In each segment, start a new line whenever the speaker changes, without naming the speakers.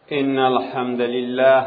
إن الحمد لله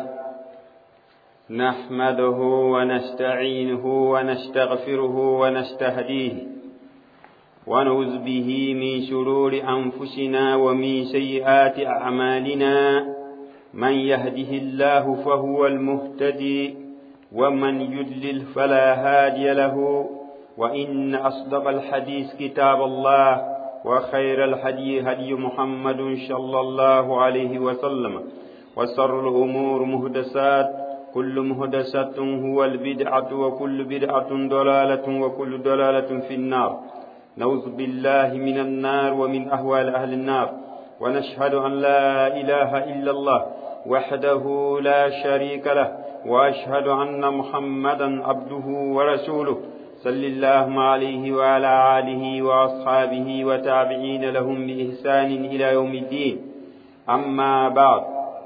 نحمده ونستعينه ونستغفره ونستهديه ونعوذ به من شرور أنفسنا ومن سيئات أعمالنا. من يهده الله فهو المهتدي ومن يضلل فلا هادي له. وإن أصدق الحديث كتاب الله وخير الهدي هدي محمد صلى الله عليه وسلم وشر الأمور محدثات كل محدثة هو البدعة وكل بدعة ضلالة وكل ضلالة في النار. نعوذ بالله من النار ومن أهوال أهل النار. ونشهد أن لا إله إلا الله وحده لا شريك له وأشهد أن محمدا عبده ورسوله صلى الله عليه وعلى آله وأصحابه وتابعين لهم بإحسان إلى يوم الدين. أما بعد،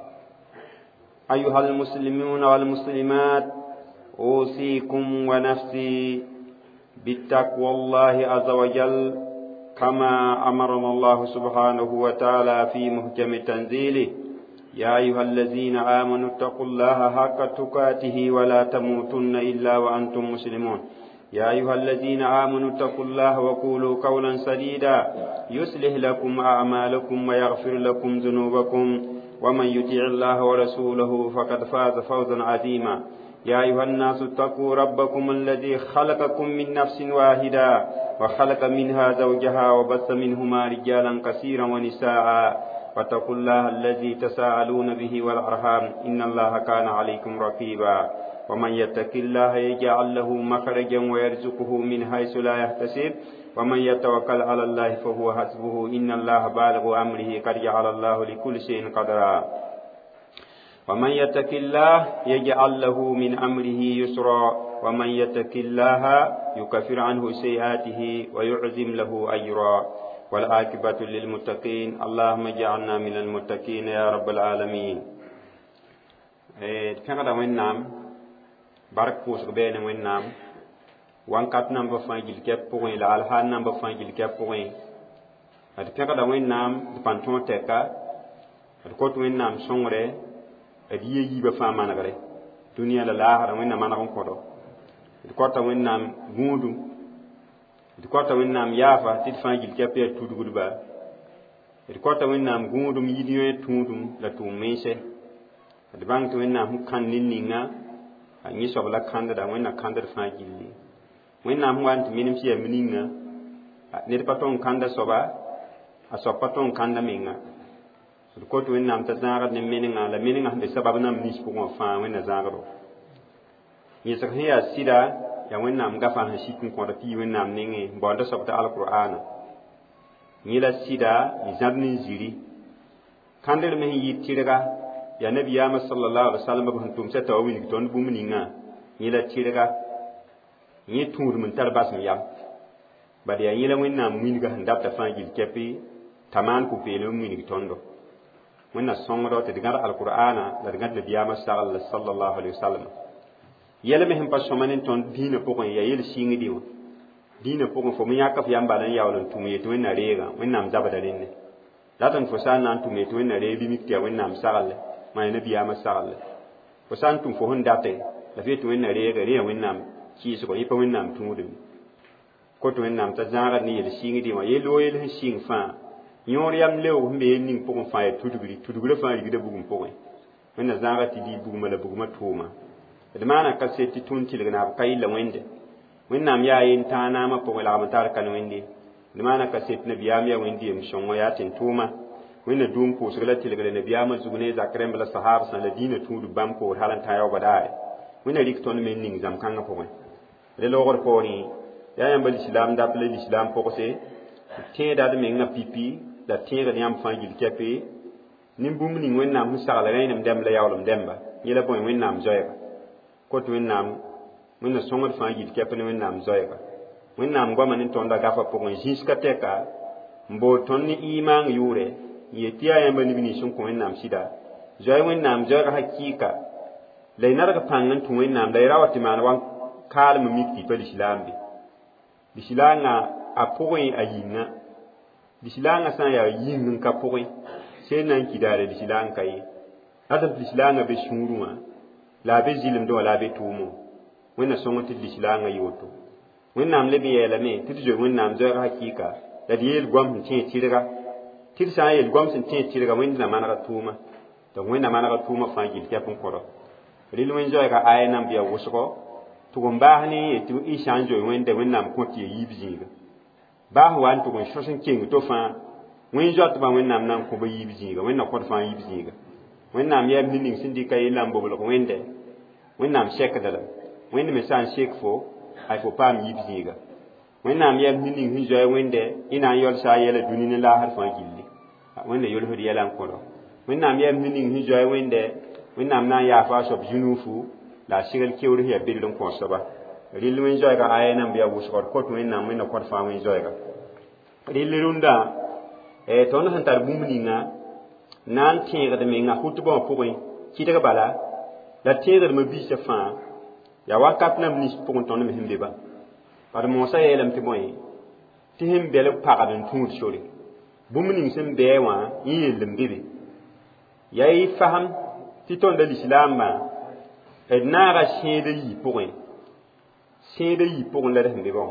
أيها المسلمون والمسلمات، أوصيكم ونفسي بالتقوى الله عز وجل كما أمرنا الله سبحانه وتعالى في محكم تنزيله: يا أيها الذين آمنوا اتقوا الله حق تقاته ولا تموتن إلا وأنتم مسلمون. يا أيها الذين آمنوا اتقوا الله وقولوا قولا سديدا يصلح لكم أعمالكم ويغفر لكم ذنوبكم ومن يطع الله ورسوله فقد فاز فوزا عظيما. يا أيها الناس اتقوا ربكم الذي خلقكم من نفس واحدة وخلق منها زوجها وبث منهما رجالا كثيرا ونساء واتقوا الله الذي تساءلون به والأرحام إن الله كان عليكم رقيبا. ومن يتق الله يجعل له مخرجا ويرزقه من حيث لا يحتسب ومن يتوكل على الله فهو حسبه إن الله بالغ أمره قد جعل الله لكل شيء قدرا. ومن يتق الله يجعل له من أمره يسرا ومن يتق الله يكفر عنه سيئاته ويعظم له أجرا والعاقبة للمتقين. اللهم اجعلنا من المتقين يا رب العالمين. كما وينام bark pʋʋsg beene wẽnnaam wãnkat namba fãa gil kɛp pʋgẽ la alhaal namba fãa gil kɛp pʋgẽ d pẽgda wẽnnaam d pãn tõog tɛka d kot wẽnnaam sõngre d yɩ yiibã fãa manegre dũniyã la laasra wẽnnaam maneg n kõdo d kota wẽnnaam gũudum d kota wẽnnaam yaafa tɩ d fãa gil kɛp yaa tudgdba d kota wẽnnaam gũudum yɩd yõ tũudum la tʋʋm mensɛ d bãng tɩ wẽnnaam sẽn kãnd ne ninga ni sobla kandda wẽnna kãndr fãa gilli wẽnnaam sẽn wa n tɩ menem sɩ yaa ninga ned pa tõng kãnda soaba a soab pa tõng kãnda menga d kot wẽnnaam t'a zãagd ne menengã la menengã sẽn be sabab nam nins pʋgẽ wã fãa wẽnna zãagdo yẽsg sẽn yaa sɩda yaa wẽnnaam gafã sẽn sik n kõda tɩ yɩ wẽnnaam nengẽ n baoodã soab tɩ alqur'ana yẽ la sɩda y zãd ne n ziri kãndr me sẽn yɩ tɩrga ya nabiyaamã sallallahu alaihi wasallam b sẽn tʋm sã t'a wa wilg tõnd bũmb ninga yẽ la tɩrga yẽ tũudum n tar basem yam bad yaa yẽ la wẽnnaam wilga sẽn dabta fãa gil kɛpɩ t'a maan pʋ-peelem n wilg tõndo wẽnna sõngdo tɩ d gãd alqur'ana la d gãd nabiyaamã sagl sallallahu alaihi wasallam. yɛl me sẽn pa sõma ne tõnd dĩinã pʋgẽ yaa yel sɩngdẽ wã dĩinã pʋgẽ fo me yãka f yam bala n yaool n tʋm yetɩ wẽnna reegã wẽnnaam zabda rẽnde ratɩn fo sã n na n tʋm yetɩ wẽnna reeg bɩ mik tɩ yaa wẽnnaam sagle maa nabiyaamã sagle fo sã n tʋm fo sẽn date la fe tɩ wẽnna reega rẽ yaa wẽnnaam kɩɩsgo yẽ pa wẽnnaam tũudum kot wẽnnaam t'a zãagd ne yel sɩngdẽ wã yel oo yel sẽn sɩng fãa yõor yam leoog sẽn be yel ning pʋgẽ fãa yaa tudgrã fãa rigda bugum pʋgẽ wẽnna zãaga tɩ dɩ bugumã la bugumã tʋʋma d maana ka set tɩ tũn tɩlg naab ka yɩlla wẽnde wẽnnaam yaa yen tãanaamã pʋgẽ lagm n tar kan wẽnde d maana ka set nabiyaam yaa wẽnd yem sõngo yaa tɩ n tʋʋma wẽnna dʋʋm pʋʋsg la tɩlgre nabiyaamã zug ne zak rẽmb la sahaab sã la dĩinã tũud bãmb poor hal n tã yaoba daare wẽnna rɩk tõnd me n ning zãm-kãngã pʋgẽ rẽ loogr poorẽ yaa yãmba lislaam dap la lislaam pʋgse tẽeda d mengã pipi la tẽegd yãmb fãa gil kɛpẽ nin-bũmb ning wẽnnaam sẽn sagl rẽenem dɛmb la yaoolem dɛmba yẽ la bõe wẽnnaam zoɛɛga kot wẽnnaam wẽnna sõngd fãa gil kɛp ne wẽnnaam zoɛɛga wẽnnaam goama ne tõnda gafã pʋgẽ zĩsga tɛka n bood tõnd ne imaang yʋʋrɛ yetɩ yaa yãmba neb nins sẽn kõ wẽnnaam sɩda zoɛ wẽnnaam zoɛɛg hakɩɩka la y nadg pãng n tũ wẽnnaam la y ra wa tɩ maan wa kaalem mik tɩ pa lislaam be lislaangã a pʋgẽ a yĩnga lislaangã sã n yaa yĩng n ka pʋgẽ sẽn na n kɩdaara lislaang ka ye hada lislanga be shuruma la be zilim do la be tumu wẽnna sõng tɩ lislaangã yoto wẽnnaam leb n yeelame tɩ d zoe wẽnnaam zoɛɛg hakɩɩka la d yeel goam sẽn tẽeg tɩrga tɩ d sã n yeel goam sẽn tẽeg tɩrga wẽnd na manega tʋʋma tɩ wẽnna manega tʋʋmã fãa gil kɛp n kõro rel wẽn zoɛɛga aya nan bɩ ya wʋsgɔ tɩg n baas ne n yetɩ y sã n zoe wẽnda wẽnnaam kõ tɩ ya yiib zĩiga baas wa n tʋg n sõs n keng to fãa wẽn zoatɩbã wẽnnaam na n kõba yiib zĩiga wẽnna kõt fãa yiib zĩiga wẽnnaam yaa mi ning sẽn dɩka yella n boblg wẽnde wẽnnaam sɛkdra wẽnd me sã n sek fo ay fo paam yiib zĩiga wẽnnaam yaa mi ning sẽn zoɛ wẽnde y na n yɔlsa a yɛla dũni ne laasd fãa gilli wẽnda yolsd yɛla n kõro wẽnnaam yaa mi ning sẽn zoɛ wẽnde wẽnnaam na n yaafa a soab zu-nuufu la a segl keoor sẽn yaa beld n kõ soaba rel wẽn zoɛɛga aya nan bɩ ya wʋsgd kot wẽnnaam wẽnna kõt fãa wẽn zoɛɛga rel rũndã tõnd sẽn tar bũmb ninga na n tẽegd menga hutbã wã pʋgẽ kɩdg bala la tẽegdmã biisã fãa yaa wakat nam nins pʋgẽ tõnd me sẽn be ba bad moosã yeelame tɩ bõe tɩ sẽn bɛlg pagd n tũud sore bũmb ning sẽn bɛɛ wã n yell n be be yaa y fasem tɩ tõnda lislaambã d naaga sẽeda yɩ pʋgẽ sẽeda yɩ pʋgẽ la d sẽn be ba wã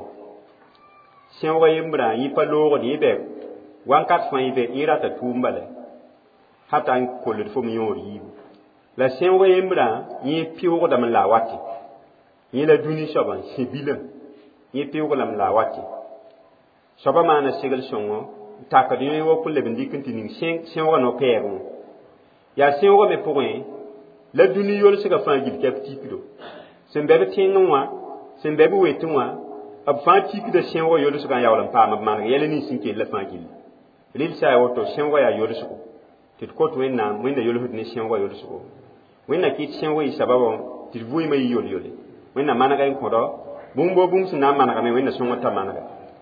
sẽoogã yembrã yẽ pa loogd yẽ bɛ wãnkat fãa yẽ bɛ yẽ rata tʋʋm bala hata n kold fo m yõor yiibu la sẽoogã yembrã yẽ pɩʋʋgdame la a wate yẽ la dũni soabã sẽ-bilã yẽ pɩʋglame la a wate soabã maana segl sõngo n takd yẽ wa kõ leb n dɩk n tɩ ning sẽoogã no-pɛɛgẽ wã yaa sẽoogã me pʋgẽ la dũni yolsgã fãa gil kɛp tikdo sẽn bɛ b tẽngẽ wã sẽn bɛ b wetẽ wã b fãa tikda sẽoogã yolsgã n yaool n paam b maneg yɛla nins sẽn kell la fãa gilli rel sã ya woto sẽoogã yaa yolsgo tɩ d kot wẽnnaam wẽnda yolsd ne sẽoogã yolsgo wẽnna kɩt sẽoogã yɩ sababã tɩ d vʋɩɩmã yɩ yol-yole wẽnna manega n kõdɔ bũmb bo bũmb sẽn na n manegame wẽnna sõngã t'a manega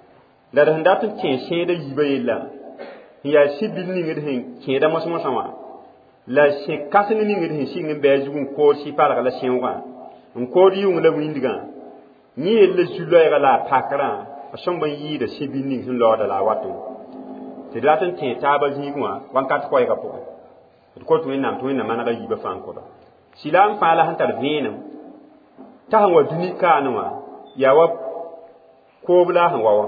la d sẽn dat n kẽ sẽeda yiibã yella n yaa sɩ-bil ningd sẽn kẽeda mos-mosã wã la sẽ-kãseng ningd sẽn sɩng n bɩ a zug n kood sɩ-palg la sẽoogã n kood yʋng la wĩndgã yẽ yell la zu-loɛɛgã la a pakrã a sõmb n yɩɩda sɩ-bil ning sẽn laooda la a wat wã tɩ d rat n tẽ taabã zĩig wã wãnkat koɛɛgã pʋgẽ d kot wẽnnaam tɩ wẽnna manega yiibã fãa n kõdɔ sɩlaam fãa la sẽn tar vẽenem t'a sẽn wa dũni kaanẽ wã yaa wa koob la a sẽn wa wã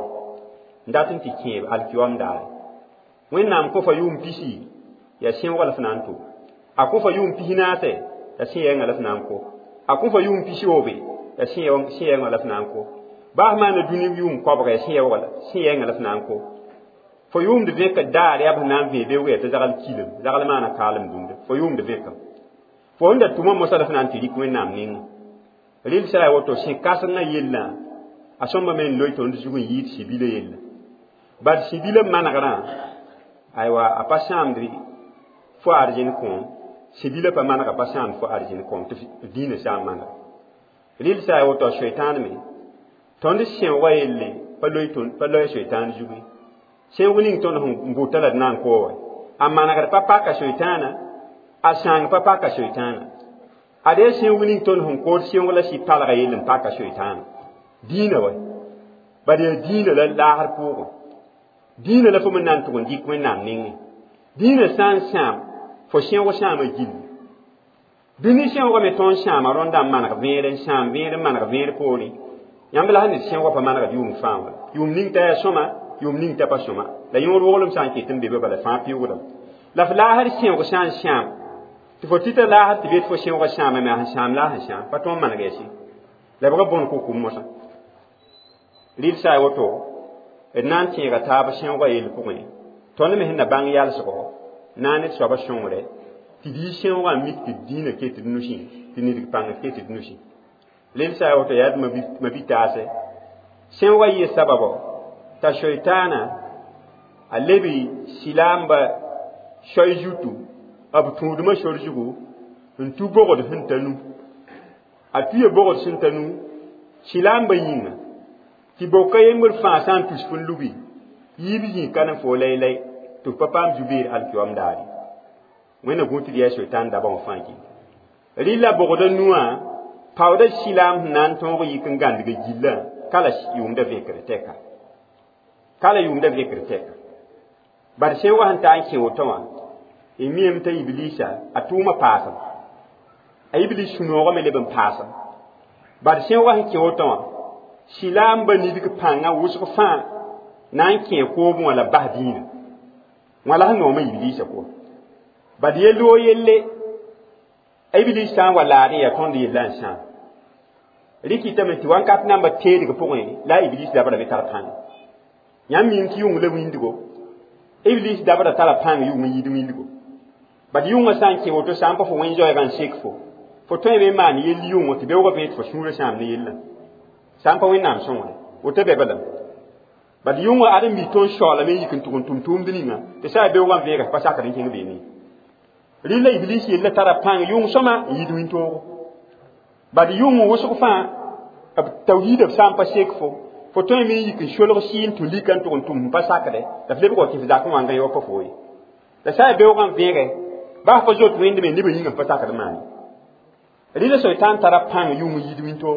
n dat n tɩ kẽeb alkiom daare wẽnnaam kõ fa yʋʋm pisi yaa sẽoogã la f na n to a kõ fa yʋʋm pis naasɛ yaa sẽ-yɛngã la f na n ko a kõ fa yʋʋm pis oobe yaa sẽ-yɛngã la f na n ko baas maana dũni yʋʋm kɔbga yaa sẽ-yɛngã la f na n ko fo yʋʋmd vẽka daar yaa b sẽn na n vẽe be wɛɛ tɩ zagl kilem zagl maana kaalem dũnde fo yʋʋmd vẽka fo sẽn da tʋma mosã la f na n tɩ rɩk wẽnnaam nengẽ rel sã ya woto sẽ-kãsengã yellã a sõmba me n loe tõnd zug n yɩɩd sɩ-bilã yella bad sɩ-bilã manegrã aywa a pa sãamd fo arzẽn kõom sɩ-bilã pa manega pa sãamd fo arzẽn kõom tɩ dĩinã sã n manega rel sã ya woto a soɩtãan me tõnd sẽoogã yelle pa loɛ soɩtãan zuge sẽoog ning tõnd n bʋta la d na n koowe a manegd pa paka soɩtãana a sãang pa paka soɩtãana ad yaa sẽoog ning tõnd sẽn kood sẽoog la sɩ-palga yell n paka soɩtãana dĩinã wa bad yaa dĩinã la laasd pʋʋgẽ dĩinã la fo me na n tʋg n dɩk wẽnnaam nengẽ dĩinã sã n sãam fo sẽoog sãamã gilli dũni sẽoogã me tõnd sãama rõndã n maneg vẽer n sãam vẽer n maneg vẽer poore yãmb la sẽn ned sẽoogã pa manegd yʋʋm fãa wã yʋʋm ning t'a yaa sõma yʋʋm ning t'a pa sõma la yõor woglem sã n ket n be ba bala fãa pɩʋʋgdame la f laasd sẽoog sã n sãam tɩ fo tɩta laasd tɩ be tɩ fo sẽoogã sãama me a sẽn sãam la a sẽn sãam pa tõnd maneg ya sɩ la bga bõn kokum mosã rɩl sã woto d na n tẽega taab sẽoogã yell pʋgẽ tõnd me sẽn na bãng yalsgɔ na n ned soabã sõngre tɩ dɩɩ sẽoogã n mik tɩ d dĩinã ket d nusẽ tɩ ned pãng d ket d nusẽ rel sã woto yaa d mabi-taasɛ sẽoogã yɩ sababɔ t'a soɩtaana a lebi sɩlaamba soy zutu b tũudmã sor zugu n tu bogd sẽn ta nu a tuya bogd sẽn ta nu sɩlaamba yĩnga tɩ boka yembr fãa sã n tus fn lubi yiib yĩn ka ne fo laylay tɩ f pa paam zu-beer alkiom daare wẽnna gũ tɩ d yaa soɩtaan dabã wã fãa gil rɩla bogda nuwã paooda sɩlaam sẽn na n tõog yik n gãndga gillã kala yʋʋmda vẽkr tɛka kala yʋʋmda vẽkr tɛka bad sẽoogã sẽn ta n kẽ woto wã miyem ta iblisa atuma paasa a iblis shunoga me leben paasa bar sen wa ke woto silam bani dik panga wusu fa nan ke ko mo la bahdina wala no me iblisa ko bad yelo yelle iblis san wala ya ton di lan san riki tamati wan kat namba tedi ko point la iblis da bada metar pan nyam min ki yung le windigo iblis da bada tala pan yung mi yidu windigo bad yung san ke woto san pa fo wen joy gan sekfo fo to me man yel yung woto be wo be fo shura sam ne yella san pa wen nam son woto be badam bad yung wa adam bi ton shola me yikin tum tum dininga te sa be wo gan vega pa sa ka din kin be ni rila iblis yella tara pan yung soma yidu winto bad yung wo so fa ab tawhid ab sam pa sekfo fo to me yikin sholo sin to likan tum pa sa ka de da flebe ko ti da ko wanga yo pa foyi da sa be wo gan vega ba fa jot wende me libe yinga pa sa ka de man rila so tan tara pan yung yidu winto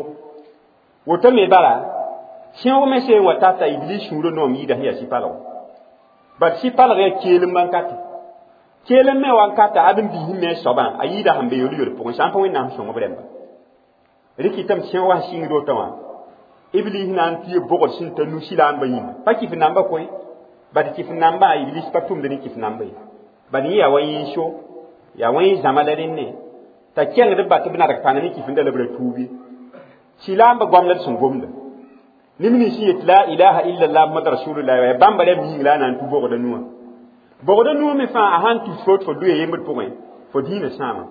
woto me bala sin wo me se wata ta iblis shuro no mi da hiya sipalo bad sipalo ya kelin bankati kelen me wan kata abin bi himme soban ayida hambe yolu yolu pokon sampa wen nam songo bremba riki tam chen wa sing do tawa iblis nan ti bogol sin tanu silan bayin paki fi namba koy badi ti fi namba iblis patum de ki fi namba badi ya wayin sho ya wayin zamalarin ne ta ken de bat bina rak tanani ki fi ndala bre tubi silan ba gomla sun gomda nimni shi la ilaha illa allah muhammad rasulullah wa bambare mi la nan tu bogo da nuwa bogoda nu me fa ahan tu fot fo duye yemut point fo dina sama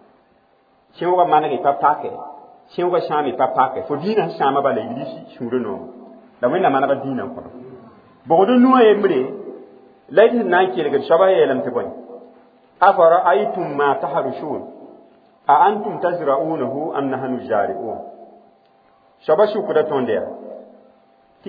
chewa mana ni papake chewa shami papake fo dina sama bala iblisi shuru no da wenda mana ba dina ko bogoda nu yemre lati nan ke daga shaba yelam te point afara aitum ma taharushun a antum tazra'unahu am nahnu jari'un shaba shukura tonde ti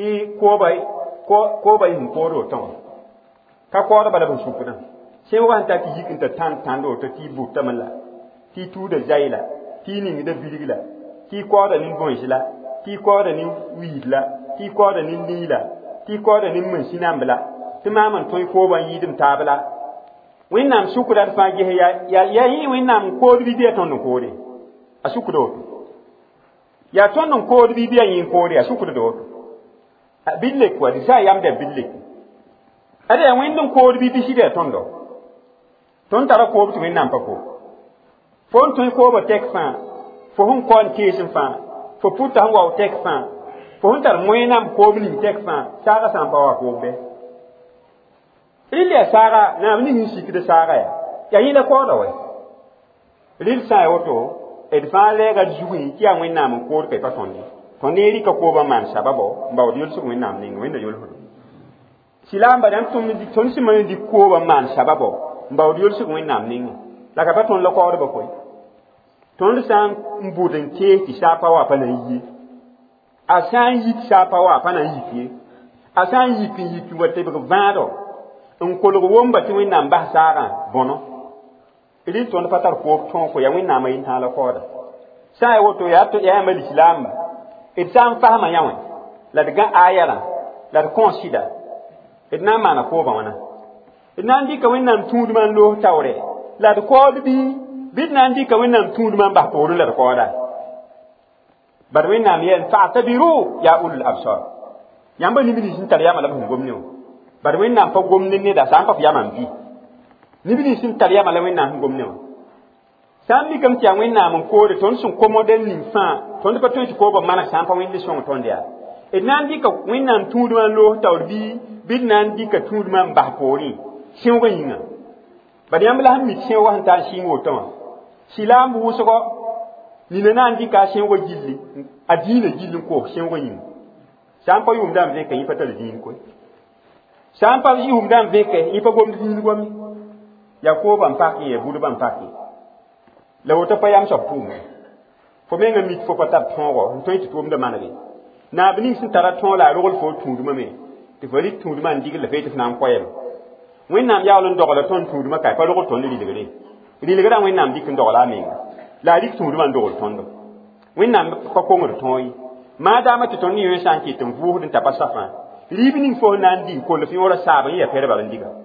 ko bai mporo ton ka kwara bala ban shukuna sai wa ta ti yikin ta tan do to ti bu tamala ti tu da zaila ti ni da biligla ti kwara nin bon shila ti kwara nin wila ti kwara nin lila ti kwara nin mun sinambla ti maman toy ko ban yidim tabla winnam shukura fa ge ya yi winnam ko bi biya ton ko re a shukuro ya ton ko bi biya yin ko re a shukuro do bille ko di sa yam da bille ada windum ko bi bi shide tondo ton tara ko bi nan pa ko fon ton ko ba tek fa fo hun kon kesin fa fo puta han wa tek fa fo hun tar moyenam ko bi ni tek fa saga san pa wa ko be ile saga na ni ni sikide saga ya yile ko da we lil sa woto e fa le ga juwi ki an winam ko pe pa tondi tondi ri ka ko ba man sababo mbaw di yul su winam ni winda yul hu silamba dan tum di ton si man di ko ba man sababo mbaw di yol su wen nam ning la ka paton la ko ba koy ton sam mbuden ke ti sapa wa pana yi asan yi sapa wa pana yi fi asan yi pi wote be vado en ko lo womba ti wen nam ba sara bono ili ton patar ko ton ko ya wen nam yin hala ko da sai woto ya to ya mal silamba itam fahama yawen la daga ayala la consider idna mana ko ba wana idna ndi ka winnam tuud man lo tawre la ko bi bidna ndi ka winnam tuud man ba ko la ko da bar winnam yen fa'tabiru ya ulul absar yamba ni bi sin tar ya mala gomni bar winnam fa gomni ne da san fa ya man bi ni bi sin tar ya mala winnam gomni san bi kam ti an winnam ko de ton sun ko model ni fa ton pa ton ko ba mana san fa windi son ton dia idna ndi ka winnam tuud man lo tawr bi bidnan dika tuud man bah pori sinwa yinga badi yambla hammi sinwa hanta sinwo tama silam bu so ni nan dika sinwa gilli adina gillin ko sinwa yinga sampa yum dam ve kan yipatal din ko sampa yum dam ve kan yipa gom din gom yakoba mpaki e budu ban paki la wota payam so pum fo menga mit fo patat tongo ntoy ti tum de manade na bini sin tara ton la rogol fo tuud mame ti fali tuud man digil la fete nan koyel wennam yawlon dogala ton tuud ma kay fa rogol ton li digere ri ligara wennam dik dogala me la dik tuud man dogol ton do wennam ko ko ngor ton yi ma dama ti ton ni yen sanki tum vuhudin tapasafa libinin fo nan di ko le fi wora saba ya fere ba ndiga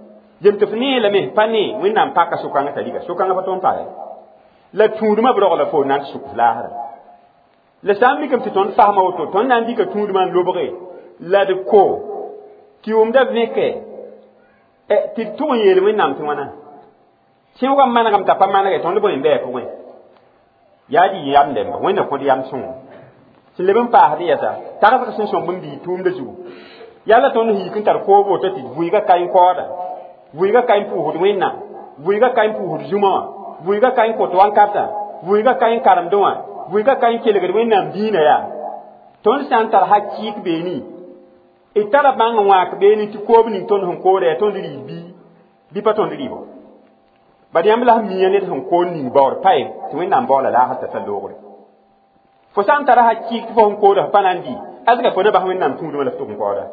jem tɩ f nee lame pa ne wẽnnaam paka sʋkãngã t'a liga sʋkãngã pa tõnd pa la tũudmã b rog la fo na n tɩ sʋk f laasra la sã n mikame tɩ tõnd fasma woto tõnd na n dɩka tũudmã n lobge la d ko tɩ wʋmda vẽke tɩ d tʋg n yeel wẽnnaam tɩ wãna sẽoogã manegame t'a pa manege tõnd bõe n bɩa pʋgẽ yaa dɩ yam dẽmba wẽnna kõd yam sõngo sẽn leb n paasd yɛsa tagsg sẽn sõng bõn bii tʋʋmda zugu yalla tõnd hiik n tar koob woto tɩ vʋɩɩgã ka n kaooda vʋɩɩgã ka n pʋʋsd wẽnnaam vʋɩɩgã ka n pʋʋsd zũma wã vʋɩɩgã ka n kõt wãnkatã vʋɩɩgã ka n karemdẽ wã vʋɩɩgã ka n kelgd wẽnnaam diinã yaa tõnd sã n tar hakɩɩk beene d tara bãng n wãak beene tɩ koob ning tõnd sẽn koodã yaa tõnd rɩɩs bɩ pa tõnd rɩɩbo bad yãmb la sẽn mia ned sẽn kood ning baoor pa ye tɩ wẽnnaam baoola laasd t'a ta loogre fo sã n tara hakɩɩk tɩ fo sẽn koodã pa na n dɩ azga fo na bas wẽnnaam tũudmã la f tʋg n kaooda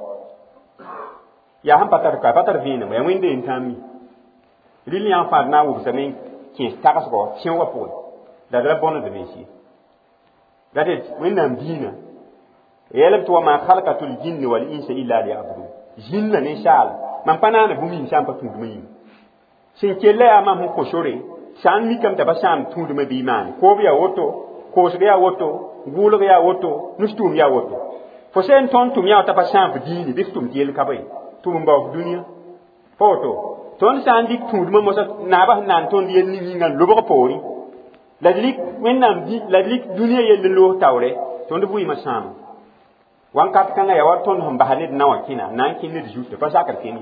yaa sẽn pa tar vẽenem yaa wẽnde n tãam mi rɩl yãng fãa d na n wʋbsame n kẽes tagsgɔ sẽoogã pʋgẽ la d ra bõndme sie la d wẽnnaam diinã yeelb tɩ wa maa halkatul jinni wal insa illa liyabudun zĩnnã ne saala mam pa naana bũmb yĩng sã n pa tũudmã yĩng sẽn kell yaa mam sẽn kosore sã n mikame t'a pa sãam tũudmã bɩ maane koob yaa woto koosg yaa woto gʋʋlg yaa woto nustʋʋm yaa woto fo sẽn tõnd tʋm yaa wa t'a pa sãam f diini bɩ f tʋm tɩ yel ka be tʋm n baoog dũniyã pa woto tõnd sã n dɩk tũudmã mosã naabã sẽn naan tõnd yell ning yĩngã n lobg poore la d lik wẽnnaam la d lik dũniyã yell n loos taoore tõnd vʋɩɩmã sãama wãnkat kãngã yaa wa tõnd sẽn basa ned na wã kẽna na n kẽn ned zuustã pa sakd kẽne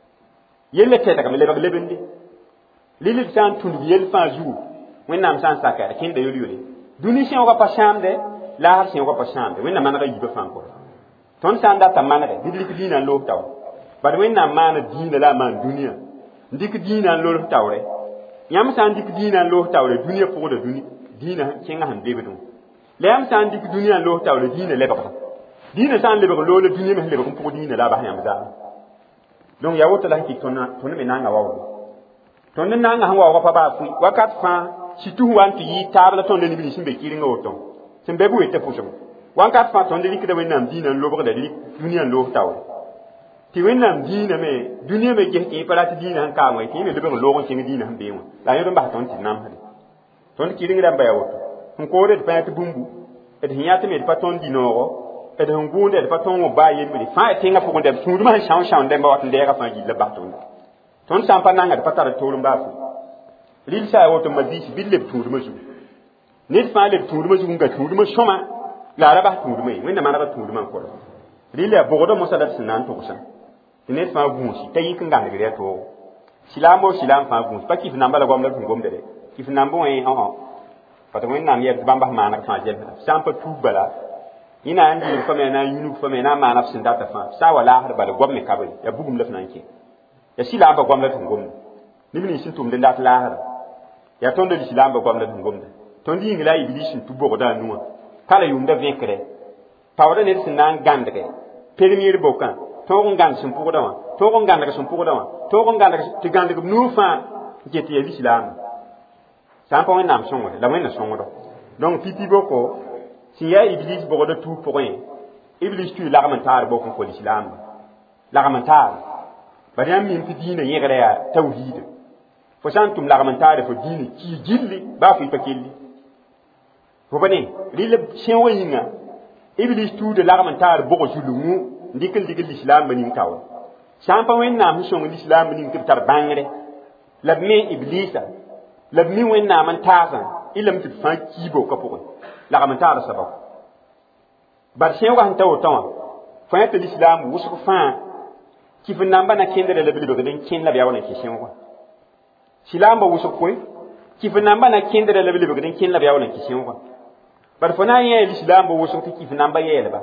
yella tɛdgame lebg lebende rɩl d sã n tũndg yell fãa zugu wẽnnaam sã n saka a kẽnda yol-yole dũni sẽoogã pa sãamde laasr sẽoogã pa sãamde wẽnna manegã yiibã fãa kɔ tõnd sã n data manege bɩ d lik diinã n loos taoore bad wẽnnaam maana diinã la a maan dũniyã n dɩk diinã n loos taoore yãmb sã n dɩk diinã n loos taoore dũniyã pʋgda diinã kẽngã sẽn lebd wã la yãmb sã n dɩk dũniyã n loos taoore diinã lebgda diinã sã n lebg loole dũniyã me sẽn lebg n pʋg diinã la a bas yãmb zaame donc yaa woto la sẽn kɩk tõnd me nanga waoogo tõnd n nanga sẽn waooga pa baa fʋɩ wakat fãa situ sẽn wa n tɩ yɩɩ taab la tõnd la neb nins sẽn be kɩrengã woto sẽn be b weta pʋsg wãnkat fãa tõnd rɩkda wẽnnaam diinã n lobgda rɩk dũniyã n loos taoore tɩ wẽnnaam diinã me dũniyã me ges tɩ pa la tɩ diinã sẽn kaam wã tɩ yẽ me lebg n loog n kẽng diinã sẽn bee wã la yõd n bas tõnd tɩ namsde tõnd kɩreng rãmba yaa woto sẽn koode d pa yã tɩ bũmbu d sẽn yã tɩ me d pa tõnd dĩ-noogo d sẽn gʋʋnde d pa tõnd wõ baa yelmre fãa tẽngã pʋgẽ dɛm tũudmã sẽn são dẽmba wat n dɛɛgã fãa gill la bas tõnd sã n pa nanga d pa tar d toor n baa fo rɩl saa woto ma diisi bɩ d leb tũudmã zugu ned fãa leb tũudmã zugu n ka tũudmã sõma la a ra bas tũudmã ye wẽnna manega tũudmã n kɔr rɩl yaa bʋgda mosã la d sẽn na n tʋgsã tɩ ned fãa gũusi t'a yik n gãndgd yaa toogo silaam o silaam fãa gũus pa kif namba la goam la sẽn gomda de kif namb wẽ pa tɩ wẽnnaam yɛd bãmba sẽn maaneg fãa zelsda sã n pa tuub bala yẽ na n dɩɩg fa me na n yũnug fa me na n maana f sẽn data fãa sã n wa laasd bala goam me kabre yaa bugum la f na n kẽ yaa silaam pa goam la sẽn gomda neb nins sẽn tʋmd n dat laasda yaa tõnd d silaam pa goam la sẽn gomda tõnd yĩng la a iblis sẽn tu bogda a nuwã kala yʋʋmda vẽkre paoodã ned sẽn na n gãndge permiir bokã tõog n gãnd sẽn pʋgda wã tõog n gãndg sẽn pʋgda wã tõog n gãndg tɩ gãndg b nuu fãa n ket tɩ yaa lislaamã sã n pa wẽnnaam sõngre la wẽnna sõngdo donc pipi boko sẽn yaa iblis bogda tuub pʋgẽ iblis tɩ lagm n taar bok n kõ lislaamba lagm n taar bad yãmb mim tɩ diinã yẽgra yaa tawhiida fo sã n tʋm lagm n taare fo diinã kɩɩ gilli baa fo y pa kelli fo pa ne rɩl sẽoogã yĩnga iblis tuuda lagm n taar bog zulungu n dɩk n ligd lislaambã ning taoor sã n pa wẽnnaam sẽn sõng lislaambã ning tɩ b tar bãngre la b me iblisa la b mi wẽnnaam n taasã ilame tɩ b fãa kiibo ka pʋgẽ lagm n taar sabab bad sẽoogã sẽn ta woto wã fo yã tɩ lislaam wʋsg fãa kɩf n namba na kẽndra la b lebgd n kẽn la b yaa wa na kẽ sẽoogã silaambã wʋsg koe kɩf n namba na kẽndra la b lebgd n kẽn la b yaa wa na kẽ sẽoogã bad fo na n yẽ lislaambã wʋsg tɩ kɩf namba yɛɛlba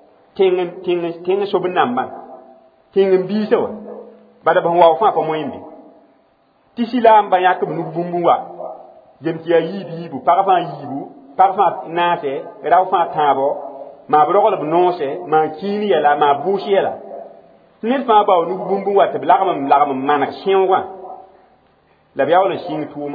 tẽng sob n nambã tẽng n biisã wa bad b sẽn wao fãa pa moẽmbe tɩ silaambã yãk b nug bũmb wa jem tɩ yaa yiib yiibu pag fãa yiibu pag fãa naase rao fãa tãabɔ maa b rogl b noose maa kiin yɛla maa bʋʋs yɛla tɩ ned fãa bao nug bũmb wa tɩ b lagm n maneg sẽoogã la b yaa wala n sɩng tʋʋma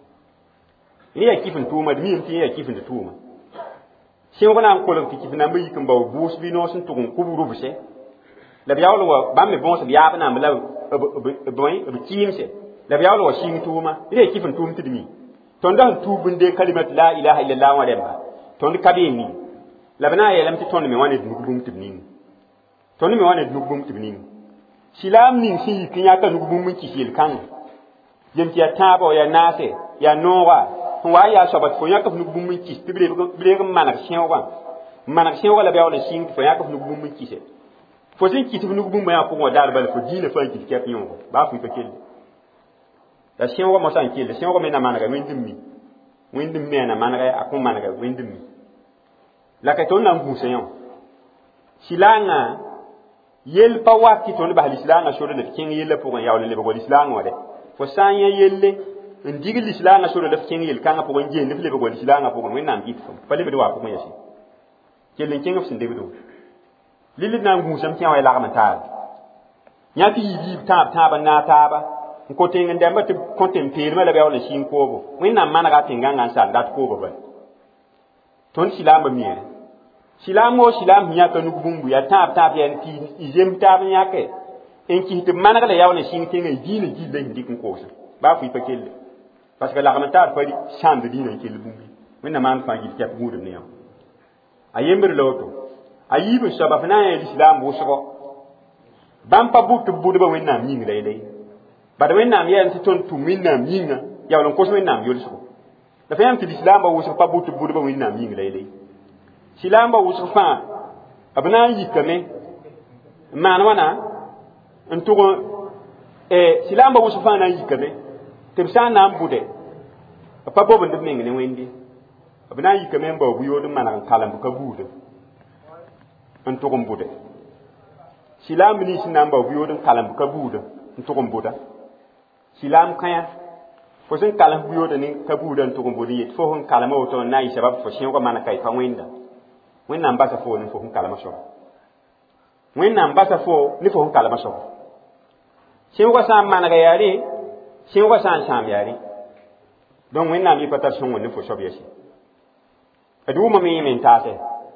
rẽ yaa kɩf n tʋʋma d miyam tɩ yẽ yaa kɩf n tɩ tʋʋma sẽoog na n kolg tɩ kɩf nambã yik n bao bʋʋs bɩ noos n tʋg n kub rʋbse la b yaa wala wa bãmb me bõos b yaab namb la b kiimse la b yaool wa sɩng tʋʋma ree kɩf n tʋʋm tɩ d mi tõnd sẽn tʋʋb n de kalimat la ilaha illallah wã rẽmba tõnd ka bee ni la b na n yeelame tɩ tõnd me wã ne nug bũmb tɩ b ning tõnd me wã ne nug bũmb tɩ b ning silaam ning sẽn yik n yãka nug bũmb n kɩs yel-kãngã yem tɩ yaa tãabã yaa naase yaa nooga sẽn wa n yaa soaba tɩ fo yãk f nug bũmb n kɩs tɩ b reeg n maneg sẽoogã n maneg sẽoogã la b yaool n sɩng tɩ fo yãk f nug bũmb n kɩse fo sẽn kɩs f nug bũmbã yã pʋgẽ wã daar bala fo diinã fãa gil kɛp yõogo baa fɩ pa kelle la sẽoogã mosã n kelle sẽoogã me na manega wẽnd-m mi wẽnd-m me na manega a kõn manega wẽnd-m mi la ka tõnd na n gũusa yã silaangã yel pa wat tɩ tõnd bas lislaangã sore la d kẽng yellã pʋgẽ yaool n lebg wa lislaangã wã dɛ fo sã n yã yelle n dig lislaangã sore la f kẽng yel-kãngã pʋgẽ geend f lebg wa lislaangã pʋgẽ wẽnnaam gɩt fo pa lebd wa pʋgẽ yase kell n kẽng f sẽn lebdo lilid na n gũusame tɩ yã wa y lagm n taare yã tɩ yiib tãab n naag taaba n ko teng n dɛmba tɩ kõ tem peelmã la b yaool n sɩng koobo wẽnnaam manega a tẽngãngã n sal dat koobo bala tõnd silaambã miere silaam wo silaam sẽn yãka nug bũmbu yaa tãab yaa tɩ y zem taab n yãke n kɩs tɩ b maneg la yaool n sɩng tẽngã y diinã gill la sẽn dɩk n koosã baa fɩ pa kelle parce que lagm n taar pa sãnd diinã n kell bũmbi wẽnna maan fãa gil kɛp gũudum ne yã a yembr la woto a yiib n soaba f na n yaa lislaam wʋsgɔ bãmb pa bʋ tɩ b bʋdba wẽnnaam yĩng la yele bad wẽnnaam yɛɛm tɩ tõnd tʋm wẽnnaam yĩnga yaool n kos wẽnnaam yolsgo la fa yãmb tɩ lislaambã wʋsg pa bʋ tɩ b bʋdba wẽnnaam yĩng la yele silaambã wʋsg fãa b na n yikame n maan wãna n tʋg silaambã wʋsg fãa na n yikame tɩ b sã n na n bʋdɛ b pa bobend b meng ne wẽnde b na n yikame n bao bu-yood n maneg n kalem b ka buuda n tʋg n bʋdɛ silaam nins n na n bao bu-yood n kalem b ka buuda n tʋg n bʋda silaam kãyã fo sẽn kalem bu-yoodã ne ka buuda n tʋg n bʋd yet fo sẽn kalema woto n na n yɩ sabab fo sẽoogã manega y pa wẽnda wẽnnaam basa fo ne fo sẽn kalema soaba wẽnnaam basa fo ne fo sẽn kalema soaba sẽoogã sã n manega yaa re sẽoogã sã n sãam yaa re donc wẽnnaam yɩ pa tar sõngo ne fo soab yɛse d wʋma me yẽ me n taasɛ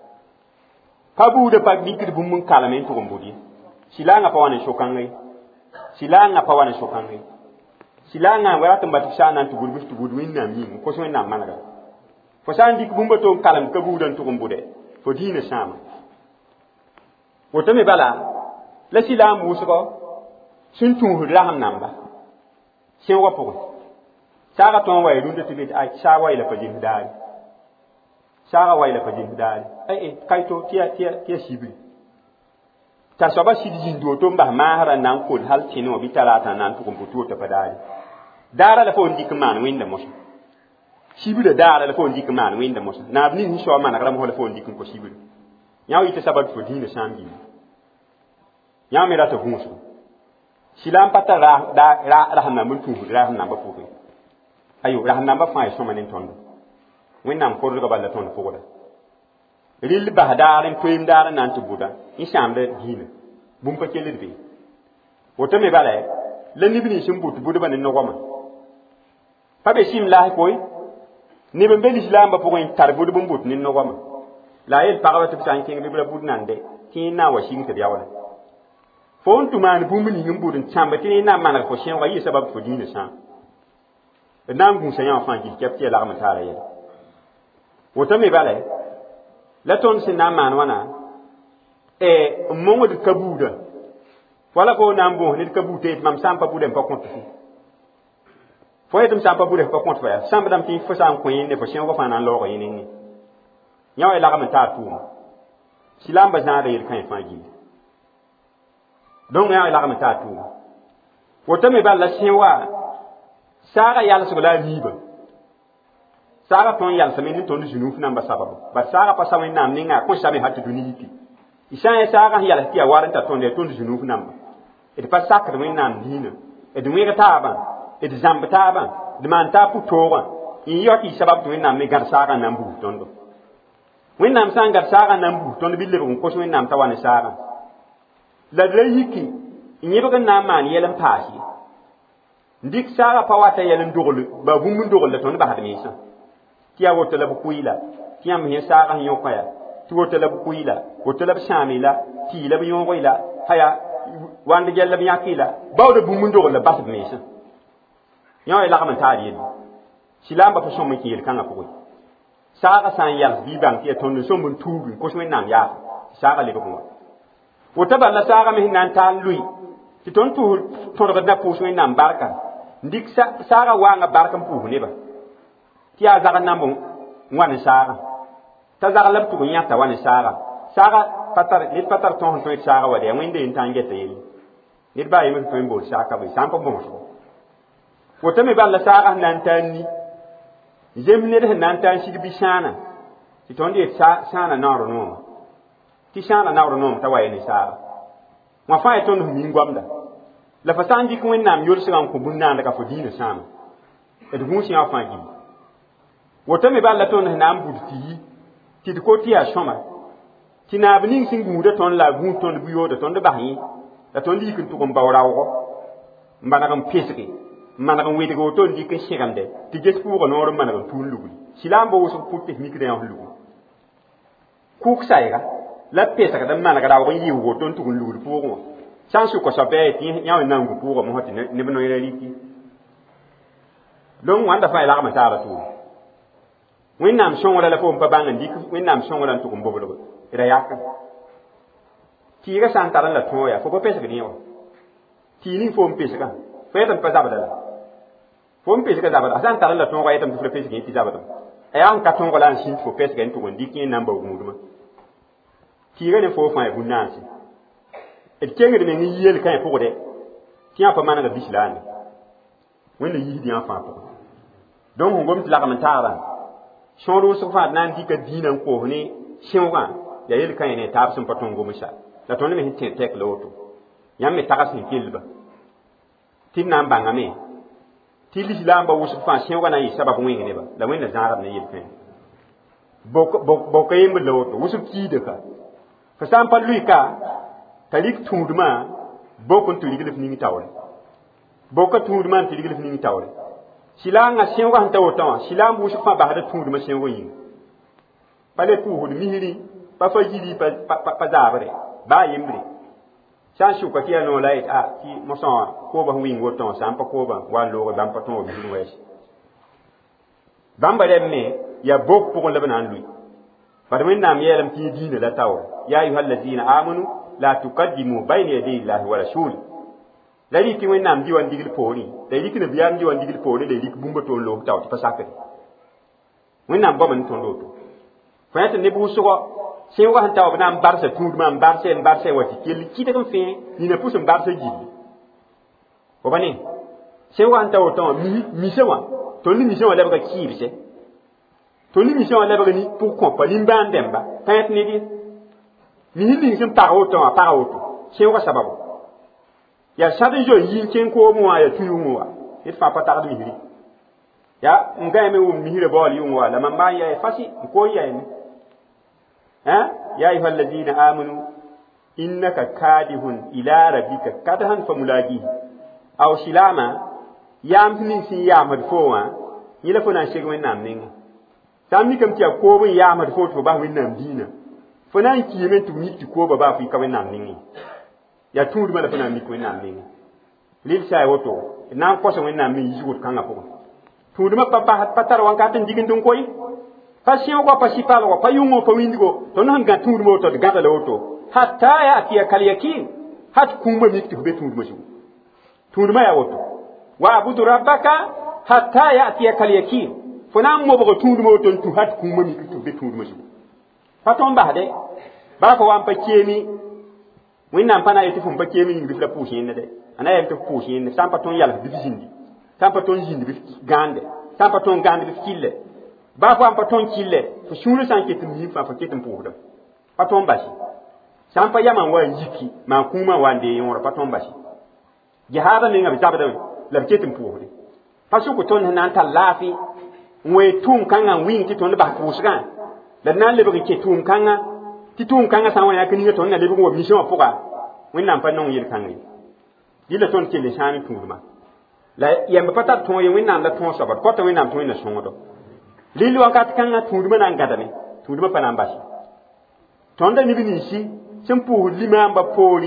ka buuda pa mikd bũmb n kaleme n tʋg n bʋd ye silaangã pa wa ne so-kãngã ye silaangã pa wa ne so-kãngã ye silaangã wa rat n bat f sã n na n tɩ gʋd bf tɩ gʋd wẽnnaam yĩng n kos wẽnnaam manega fo sã n dɩk bũmba to n kalem ka buuda n tʋg n bʋdɛ fo diinã sãama woto me bala la silaam wʋsgɔ sẽn tũusd rasem namba sẽoogã pʋgẽ saaga tõe n wa y rũndã tɩ be saag wa yela pa zems daare saaga wa yela pa zems daare kaito tɩ ya sibri t'a soaba sɩd zĩnd woto n bas maasrã n na n kol hal tẽne wã bɩ talaatã n na n tʋg n bʋ tʋʋta pa daare daara la fo n dɩk n maan wẽnda mosã sibra daara la fo n dɩk n maan wẽnda mosã naab nin sẽn soa manegrã mosã la fo n dɩk n ko sibra yã yɩ tɩ sabab fo dĩinã sã n gilli yã me rata gũusgo silaam pa tar rasem nambã n tũusd rasem nambã pʋgẽ ayo rasem nambã fãa y sõma ne tõndo wẽnnaam kordga balla tõnd pʋgda rɩl bas daar n toeem daar n na n tɩ bʋda n sãamda diinã bũmb pa kelled be woto me bala la neb nins n bʋt bʋdbã ne nogama pa be sɩm laas koy neb n be lislaambã pʋgẽ tar bʋdb n bʋt ne nogama la a yel pagba tɩ b sã n kẽng bɩ b ra bʋd nande tɩ yẽ na n wa sɩng tɩ b yaoole fo n tʋ maan bũmb ning n bʋd n sãmba tɩ yẽ na n maneg fo sẽoogã yɩ sabab fo diinã sãam d na n gũusa yã wã fãa gil kɛp tɩ ya lagm n taara yɛla woto me bala la tõnd sẽn na n maan wãna n mongd ka buuda wala fo na n bõos ned ka buud tɩ yetɩ mam sã n pa bʋdã n pa kõt fo fo yetɩ m sã n pa bʋdã f pa kõt fa yaa sãmbdame tɩ fo sã n kõ yẽnde fo sẽoogã fãa na n laoog yẽ nengẽ yã wa y lagm n taar tʋʋma silaambã zãada yel-kãe fãa gilli donc yã wa y lagm n taar tʋʋma woto me bala sẽn wa saaga yalsg la a liiba saaga tõnd yalsame ne tõnd zũnuuf namba sababa bar saaga pa sa wẽnnaam ninga a kõsame ha tɩ dũni yiki y sã n ya saaga sẽn yals tɩ ya war n ta tõnd ya tõnd zũnuuf namba d pa sakd wẽnnaam diinã d wẽg taabã d zãmb taabã d maan taa pʋ-toogã n yõk y sabab tɩ wẽnnaam me gãd saagã n na n buus tõndo wẽnnaam sã n gãd saagã n na n buus tõnd bɩ lebg n kos wẽnnaam t'a wa ne saagã la d ra yiki n yẽbg n na n maan yɛl n paas ye n dɩk saagã pa wata yɛl n dogl ba bũmb n dogl la tõnd basd meesã tɩ yaa woto la b kʋɩɩla tɩ yãmb sẽn saagã sẽn yõka ya tɩ woto la b kʋɩɩla woto la b sãame la tɩ la b yõog la haya wande gella bi yakila bawde bu mun dogola basb mesa yaw ila kam taari silamba fa somme kiyel kanga ko saga san yal bi bang ke ton so mun tubi ko so nan ya saga le ko wota balla saga mi nan tan lui ti ton tu to do na pu so nan barka ndik saga wanga barka pu ne ba ti ya zaga nambo ngwan saga ta zaga lab tu nya ta wan saga patar ton to saga wade ngin de tange te yeli nit ba yimi to mbol saga ba sampa bon so wota mi balla saga nan tan ni jemne de nan tan shi bi shana ti ton de shana na ro no ti shana na ro no ta waye ni saga ma fa e ton mi ngwamda la fa sanji ko nam yor sigan ko bunna daga fo dina sama e du musi afa gi wota mi balla ton nam budti ti ko ti a shoma ti na binin singu de ton la gun ton bu yo de ton de bahi da ton di kin to ko bawrawo mbana kam pesiki mana kan wede go to ndi ke shigande ti jes ku ko noro mana kan tun luguli silambo wo so putte mi kede en lugu ku ksaiga la pesa ka dan mana ka dawo yi wo to tun luguli po ko sansu ko sabe ti nyaw nan go po ko mo hoti ne bino yele liki don wanda fa ila ma tara tu winnam shongora la ko mpa bangan dik winnam shongora to ko mbobolo ira yakka ti ga santaran la toya fo ko pesa ke ni wo ti ni fo mpesa ka fetam pa zabada fom pesi ka zabada asan taran la ton ko etam fu pesi ke ti zabada ayan ka ton ko lan sin fo pesi ke to gondi ki namba gumuduma ti ga ne fo fa e bunansi e kenge de ni yel kan fo de ti apa mana ga bislani wala yi di afa to donc ngom ti la kam tara shoro so fa nan di ka dinan ko ne shinwa ya yel kan ne tab sun paton go musha la ton me hitte tek loto yamme tagasin kilba tin nan bangame ti l'islam ba wusu fa shen wana yi sababu ngi ne ba la wena zarab ne yel fen bok yim lo to wusu ki de ka fa sam pa lui ka talik tunduma bokon tu ligilif ni tawre bokka tunduma ti ligilif ni tawre silanga shen wa hanta wota silam wusu fa ba hada tunduma shen wo yin pale tu hu mihiri pa fa jidi pa zabre ba yimbre san shu ka kiya no lait a ti mo so ko ba wing wo ton san pa ko ba wa lo ga bam pa ton bi wes bam ba me ya bok ko le banan lui bar men nam yelam ti diina la taw ya ayyuhal ladina amanu la tuqaddimu bayna yaday llahi wa rasul la di ti men nam di wan digil poni la di kina biyam di wan digil poni la di bumba ton lo taw pa sakati men nam ba man ton lo to fa ta ne bu so se wa hanta wa nam barsa tuud man barsa wati kel kite kam fe ni na pusum barsa jilli ko bani se wa hanta wa to mi se wa to ni mi se wa leba kibi se to ni mi se wa leba ni pour ko pa limban demba tayet ni di mi ni sim ta o to se wa sababu ya sabe jo yin ken ko mo ya tuyu mo wa it fa pa ta mi hiri ya ngai me wo mi hire bol yu mo la man ba ya fasi ko ya ni يا أيها الذين آمنوا إنك كادح إلى ربك كدحا فملاقيه أو سلاما يام من سي يام مدفوع يلفنا شيء من نام نين سامي كم تيا كوب يام مدفوع تباه من نام دينا فنان كيمن تميت كوب باه في كم نام نين يا تود ما لفنا ميك من نام نين ليل ساي وتو نام كوس من نام نين يجود كان أبوه تود ما بابا بتر وان كاتن جيكن تونكوي pasien ko pasipal ko payungo ko windigo to nan ga tundu mo to gata loto hatta ya ti kal yakin hat kumba mi ti be tundu mo tundu ma ya woto wa abudu rabbaka hatta ya ti kal yakin fona mo bo tundu mo to tu hat kumba mi ti be tundu mo paton ba de ba ko wan pa kemi winna pana yeti fum pa kemi ngi la pusin ne de ana yem to pusin ne sampa ton yalla bi jindi sampa ton jindi bi gande sampa ton gande bi kille ba fa am paton kille fo shuru san ketim yi fa ketim puhda paton bashi san pa yaman wa yiki ma kuma wande yon paton bashi jihada ne ngabi tabada la ketim puhde pasu ko ton nan ta lafi ngwe tum kanga wing ti ton ba kusga da nan le bi ke tum kanga ti tum kanga san wa yakini ton na le bi ko mission poka wen nan pa non yir kangi dile ton kille shani tuma la yamba patat ton ye wen nan la ton sabat ko to wen nan ton na songo lili wakat kanga tuduma nan gadame tuduma panan bashi tonda ni binisi sempu limamba poli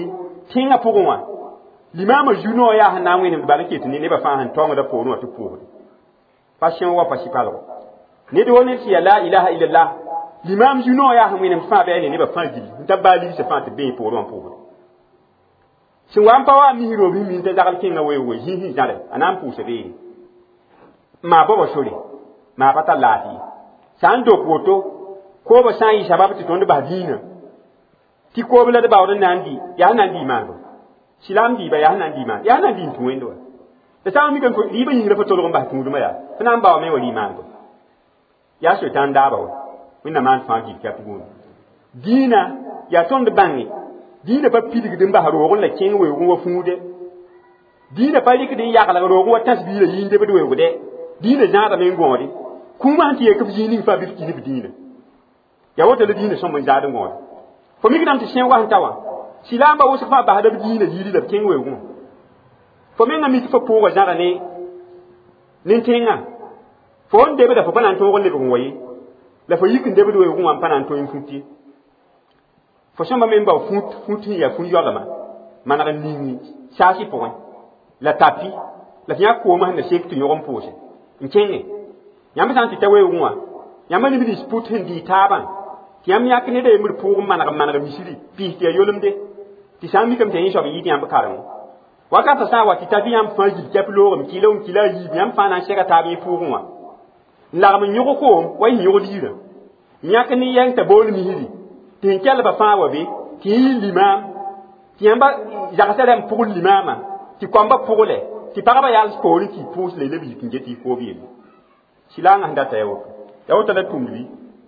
tinga pugwa limama juno ya hana wini barake tuni ne ba fa han tonga da pono to pugu fashion wa pasipalo ne do ne ya la ilaha illallah limam juno ya han wini fa ba ne ba fa gili tabali se fa te be pono pugu sin wan pa wa mi hiro bi mi te dagal kinga we hi jare anam pu se be ma bo shori ma pata lati san do poto ko ba san yi shabab ti tonde ba dina ti ko bla de ba wona nandi ya nandi mango silam di ba ya nandi ma ya nandi tuwendo da sa mi kan ko liba yin rafa tolo ba tu duma ya nan ba me wali mango ya so tan da ba winna man fa gi ka tugun dina ya tonde bangi dina ba pidi de ba haro wala ken we wo fuude dina pa lik de ya kala ro wo tasbira yinde be do we de dina jaada men godi kuma anti e ka yini fa bi ni dina ya wata da dina son mun jaada ngodi fo mi gidam ti shen wa hantawa silamba wo fa ba hada dina yidi da ken we wo fo men ngami fa po wa jaada ne nin tinga fo onde be da fo panan to wolle ko woyi la fo yikin de be do we wo am panan to infuti fo shamba men ba futi ya fun yolama manaka nini shashi po la tapi la fiya ko ma na sekti yogon pose nkenge nyamba san ti tawe wuwa nyamba ni bi sput hindi taban yam yakne de mur pu manaka misiri pi ti yolumde ti sami kam tan shobi yidi am karam waka ta sa wa ti tabi am fa ji keplo mi kila yi yam fa na shega tabi pu wuwa la mi nyugo ko wa yi nyugo dira nyakni yang ta bol mi hidi tin kel ba fa wa be ti limam ti yamba jagasalem pu limama ti kwamba pu le ti paraba yal skori ti pus le lebi ti ngeti ko bi silanga ndata yawo tala tumbi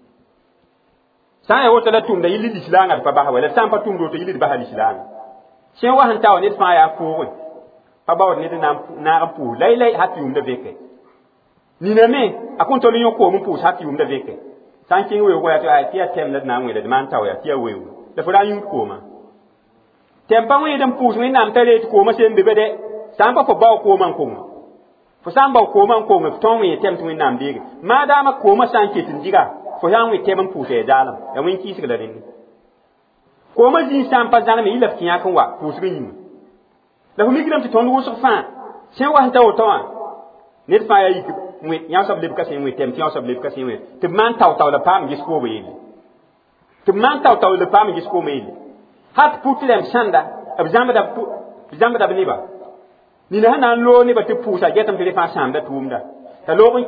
sa yawo tala tumda yili di silanga pa ba wala sam pa tumdo to yili di ba hali silanga chen wa han tawo ne fa ya ko pa ba ne na pu lai hati umda veke ni na me akon to linyo ko mu pu hati umda veke san kin we ko ya to ai tia tem na ngwe de man tawo ya tia we da fura yin ko ma tempa we dem pu ni nam tale ko ma sem be de samba ko baw ko man ko fo samba ko man ko ton wi tem tin nam bege ma dama ko ma san ke tin diga fo yan wi tem pu te dalam ya win ki sigala den ko ma jin sam pa zana mi ilaf kiya kan wa pu sigin yin la fu mi gram ti ton wo so fa sen wa ta o to an net fa ya yi wi ya sab le ka sen wi tem ti ya sab le ka sen wi te man taw la pam gis ko wi te man taw la pam gis ko mi hat putlem sanda ab zamba da bniba ni na hanan lo ni ba ti pusa getam tele fa sam da tumda ta logon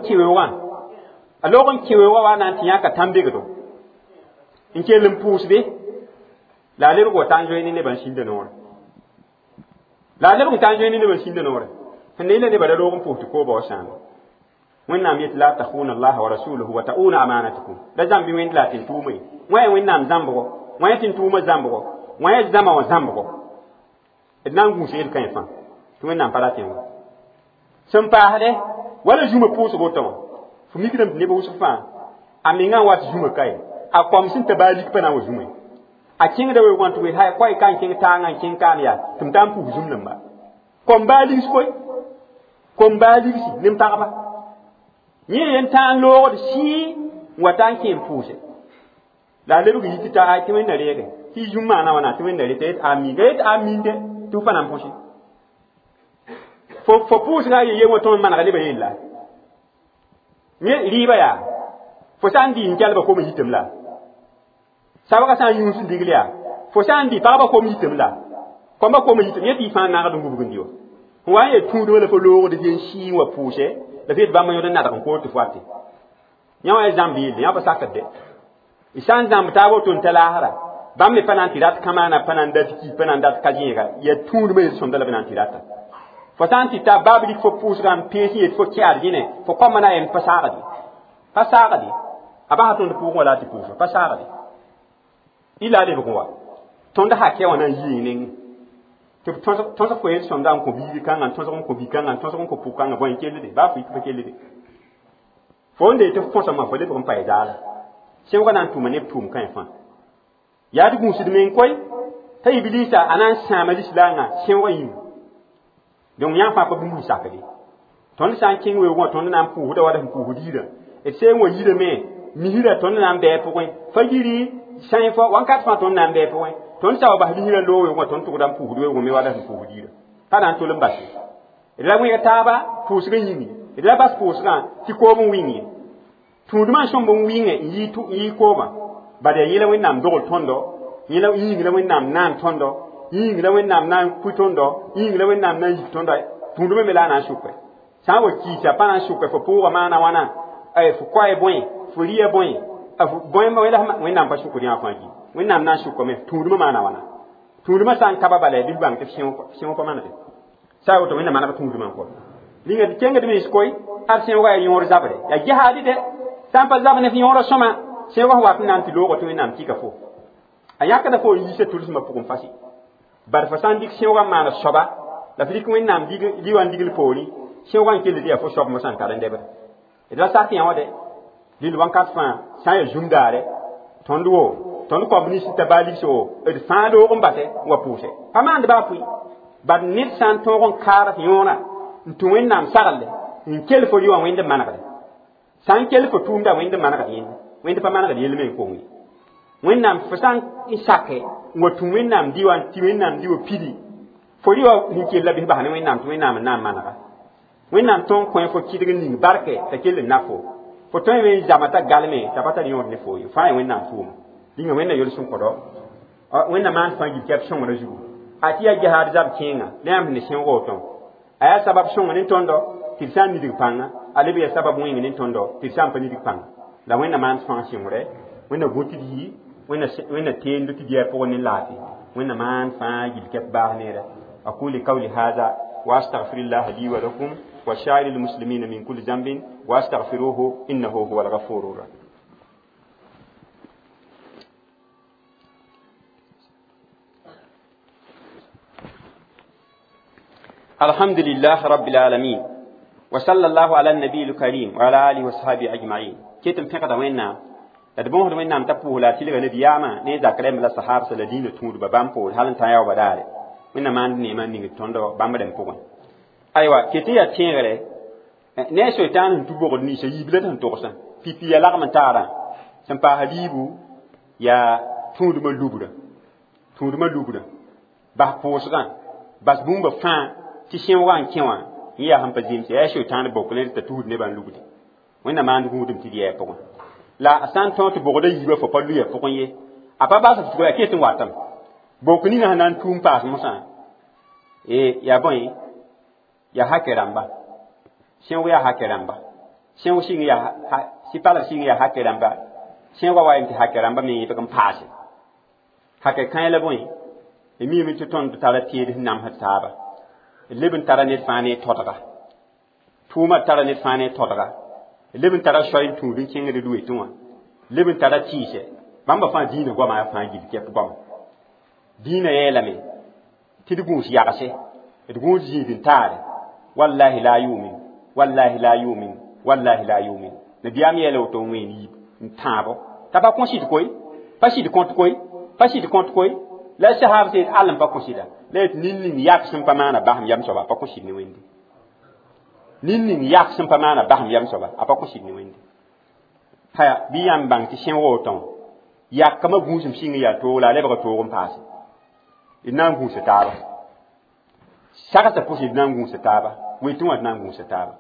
kiwe wa nan tiya ka tambe gado in ke lim pus be la le go tanjo ni ne ban shinda no la le go tanjo ni ne ban shinda no ne ne ba da logon putu ko ba sam wannan mi la takhuna Allah wa rasuluhu wa ta'una amanatukum da zambi wen la tin tumai wai wannan zambo wai tin tuma zambo wai zama wa zambo idan gun sai kan fa tuwe nan para tin sun pa hade wala juma pusu goto fu mi kiram ne bo su fa aminga wat juma kai a kom sin tabali pa na juma a king da we want we hay kwai kan king tanga king kan ya tum tam pu jum nan ba kom bali su si nim ta ba ni yen tan lo de si watan kin puse la le bu yiti ta ai timen na rege ti juma na wana timen na rege ami de tu fa nan pusi fo pus ga ye waton man ga liba yilla ni riba ya fo sandi ngal ba ko mi hitem la sabaka san yunsu diglia fo sandi pa ba ko mi hitem la ko ba ko mi hitem ye ti fa na ga dungu bugundiyo wa ye tudo le fo lo de yen shi wa puse da fit ba mo yoda na da ko to fati nyawa e zambi ya ba sakade isan zambi ta bo ton talahara bam me panan tirat kamana panan da tiki panan da kajinga ye tudo me son da la panan tirata fo tanti ta babli fo pusgan pesi et fo kiar gine fo komana en pasagadi aba hatun pu wala ti puso pasagadi ila de ko wa tonda hakke wana yinin to tonsa ko en sonda ko bi kan an tonsa ko bi kan an tonsa ko pu kan bon kelle de ba fi ko kelle de fo nde to fo sama fo le ko pa idala sen wana tuma ne tum kan fa ya di gun sidmen koy tay iblisa anan sama islanga sen wayin donc ya fa ko bu sakali ton san king we wo ton nan pu da wada pu hudira e se wo yire me mi hira ton nan be pu ko fajiri san fo wan kat fa ton nan be pu ton sa ba hira lo yo ton to dan pu do me wada pu dira kana to lem basi la wi ta ba pu su yini la bas pu su ti ko mu wingi tu ma shom bon wingi yi tu yi ko ba ba de yila wi nam do tondo yila yi la wi nam nan tondo yi la wi nam nan pu tondo yi la wi nam nan yi tondo tu me la na shukwe sa wo ki ta pa na shukwe fo pu ma na wana ai fu kwa e boy fu ri e boy afu boy ma wala wi nam pa shukuri afa gi wi nam na shukwe me tu ma na wana tunduma san kaba bale bil bang te fion ko manade sa woto wina manaba tunduma ko linga de kenga de mis koy ar sen wa yor zabre ya jihadi de sampa zabne fi yor soma se wa wa nan ti logo to nan tika fo ayaka da fo yi se tourisme pour fasi bar fa san dik sen wa mana soba la fi ko nan dig liwan digil poli sen wa kele dia fo soba mo san kada ndebe e da sa ti awade lil wan kat fa sa ya jumdare ton ko ni sita bali so e fa do on bate wa pousse amande ba pui bad nit san to on kara yona ntu wennam saralle in kel fo liwa wende manaka san kel fo tunda wende manaka yin wende pa manaka yele men ko wi wennam fo san isake ngotu wennam diwan ti wennam diwo pidi fo liwa ni kel labi ba ne wennam to wennam na manaka wennam ton ko fo kidigin ni barke ta kel nafo fo to we jamata galme tabata ni on ne fo yu fa wennam tuum dinga wenna yol sun kodo wenna man fa gi kep shon reju atiya jihad zab kinga lem ni shen goton aya sabab shon ni tondo tilsan ni digpanga alibi ya sabab wingi ni tondo tilsan pa ni digpanga la wenna man fa shimre wenna goti di wenna tendo ti dia po ni lati wenna man fa gi kep ba nere aquli qawli hadha wa astaghfirullah li wa lakum wa sha'iril muslimina min kulli dhanbin wa astaghfiruhu innahu huwal ghafurur rahim. الحمد لله رب العالمين وصلى الله على النبي الكريم وعلى اله وصحبه اجمعين كيتم فقد ويننا تدبون ويننا تپو لا تيلغ ندياما ني ذكرم لا صحابه الذين تود بامپو حالن تايا وداره ويننا مان ني مان ني توندو بامدم پو ايوا كيتي يا تينغري ني شيطان تبو ني سي يبلتن توسن في يا لا من تارا سمبا حبيبو يا تود ما لوبره با پوسغان بس بومبا فان ti shen wan kenwa ya han pa jimse ya sho tan bokle ta tuud ne ban lugudi wena man gudum ti dia pokon la asan ton to bogoda yiba fo palu ya pokon ye apa ba sa tuwa ke tun watam bokni na nan tum pas musa e ya boy ya hakeramba shen wa hakeramba shen wo shin ya si pala shin ya hakeramba shen wa imti hakeramba me pe kam pase hakke kan la boy e mi to ton tala ti nam hataba lebin tara net fane totaga tuma tara net fane totaga lebin tara shoyin tudin kinga de duwe tuma lebin tara tise bamba fa dina gwa ma fa gidi ke gwa dina yelame tidgun shi yakase tidgun ji din tare wallahi la yumin wallahi la yumin nabiyam yelo to weni ntabo taba konshi koy pashi de kont koy la sahab se alam pa konshida let ninni yak sim pa mana baham yam soba pa konshid ni wendi ninni yak sim pa mana baham yam soba apa konshid ni wendi haya bi yam bang ti shen woton yak kama gusum singa ya to la leba to gon pass inam gusa taba saka ta posid nam gusa taba we tun wat nam gusa taba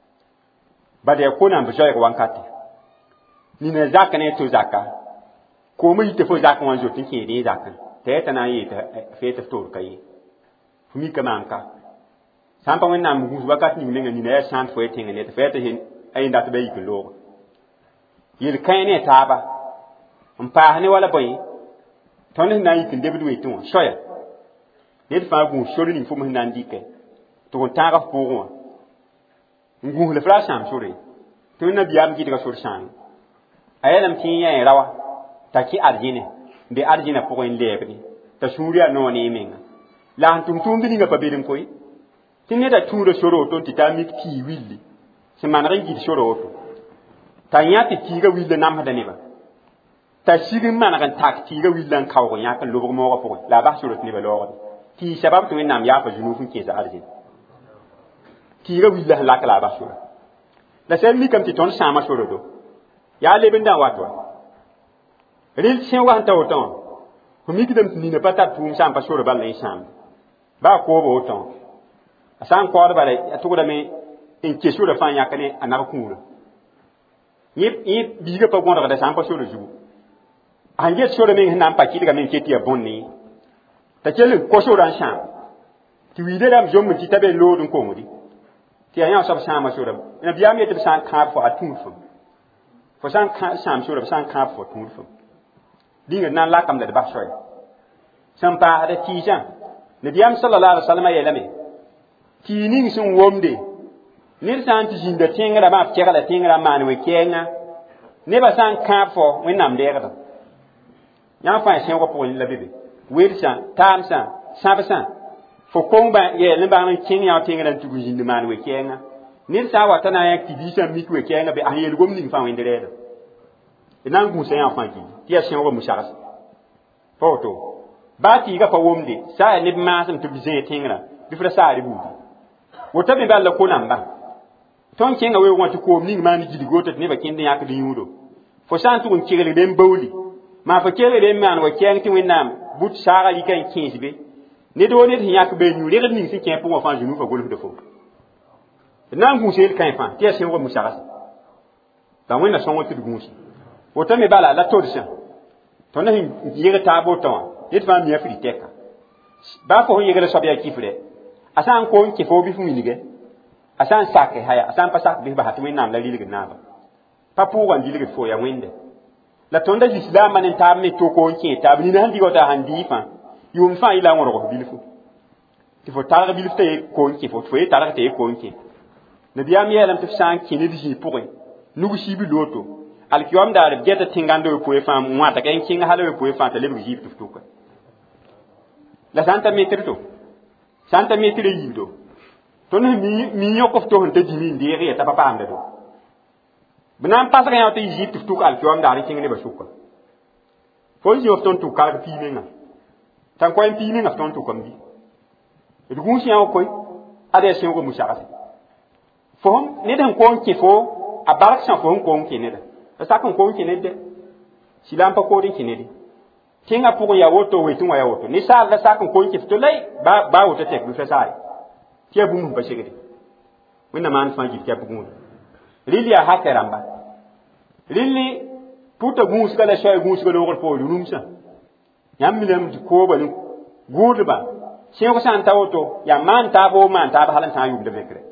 bade ko nam be joy ko wankati ni na zakane to zakka ko mu yite fo zakka wan jotin ke de zakka teta na yi ta feta tor kai fumi kamanka sampa wen nam gus wakat ni menga ni na sant fo etinga ne ta feta hin ay ndat be yiko lo yil kayne taba mpa ne wala boy ton na yi kin debu we tun shoya ne fa gu shori ni fo mo nan dike to kon ta ga fo ko ngu le flash am shori to na biyam ki daga shori shan ayalam tin ya rawa taki arjine de arjina pour en lebri ta shuria no ni menga la tum bi nga pabirin koy tinne da turo shoro to titamik ti willi se manare gi shoro to ta nyati ti ga wille nam hada ne ba ta shigin manaran tak ti ga willan kawo ya kan lobo mo ko la ba shoro ni ba lo ti sabab to nam ya fa junufun ke za arjin ti ga willa la kala ba shoro la sen mi kam ti ton sama shoro do ya lebin da wato ril sen wa ta woton fo mi kidam ni ne pata tum sam pa sura bal insam ba ko bo ton asan ko da bare atugo me in ke sura fa nya kane anaka kunu yip biga pa gonda da sam pa sura ju anje sura me nan pa kidiga me ketiya bonni ta kele ko sura sham ti wi de dam jom ti tabe lodun ko ngudi ti anya so sama sura ina biya me te san ka fo atun fo san ka sam sura san ka fo tun fo dinga nan la kam da ba shoy san pa da ti jan nabiyam sallallahu alaihi wasallam ya lame ti ning sun womde nir san ti jinda tengra ba fkega da tengra man we kenga ne ba san ka fo wen nam de ga nya fa sen ko po la bebe wirsa tamsa sabsa fo komba ye le ba nan king ya tengra tu jinda man we kenga nir sa wa tana ya ti bisa mi we kenga be ahiyel gom ning fa wen de re nan gu sen ya fa ki ti ya sen ko musharas foto ba ti ga pa womde sa ne ma sam tu bizin tengra bi fra sa ri bu wota be balla ko namba ton kenga we wonto ko ning mani jidi goto ne ba kinde yak di yudo fo san tu kun kigele dem bawli ma fa kele dem man wa keng ti winam but saga yi kan kinsbe ne do ne yak be nyu le ning si ken po fa junu fa golf de fo nan gu sel kan fa ti asen wo musagas ta wona son wotu gu musi wota me bala la todsa ton ne yega tabo ton yit fa mi afri teka ba fo yega so biya kifre asan ko ki fo bi fu milige asan sake haya asan pasak bi ba hatu nam la lilige naba papu wan dilige fo ya wende la tonda islam manen ta me to ko nke ta bi nan digo ta handi fa yum fa ila ngoro ko bilfu ti fo tara bilfu te ko nke fo fo tara te ko nke nabiya mi yalam tafsan kini di pour nugu shibi loto al kiyom da geta tingando po e fam mwata ken kinga halo po e fam ta lebu jip tuftu ko la santa metrito santa metri yido ton mi nyoko fto hon te dimi ndiri ta papa amda do bnan pasaka ya te jip tuftu ko al kiyom da ri kinga ne ba shukko fo ji ofton tu kala pi menga tan ko en pi menga ofton tu kombi e du gunsi ya ko ade sen ko mushaka fom ne dan ko nke fo a barak san fo ko nke ne da sa kan ko nke ne de silam pa ko din ke ne di tinga pour ya woto we tun ya woto ni sa la sa kan ko nke fto lai ba woto tek bu fa sai tiya bu mun ba shegede winna man fa ji tiya bu mun lili ya hakeramba lili puta gus kala shay gus kala ko po numsa yam milam di ko ba ni gudba shin ko san ta woto ya man ta ba halan ta yum de bekre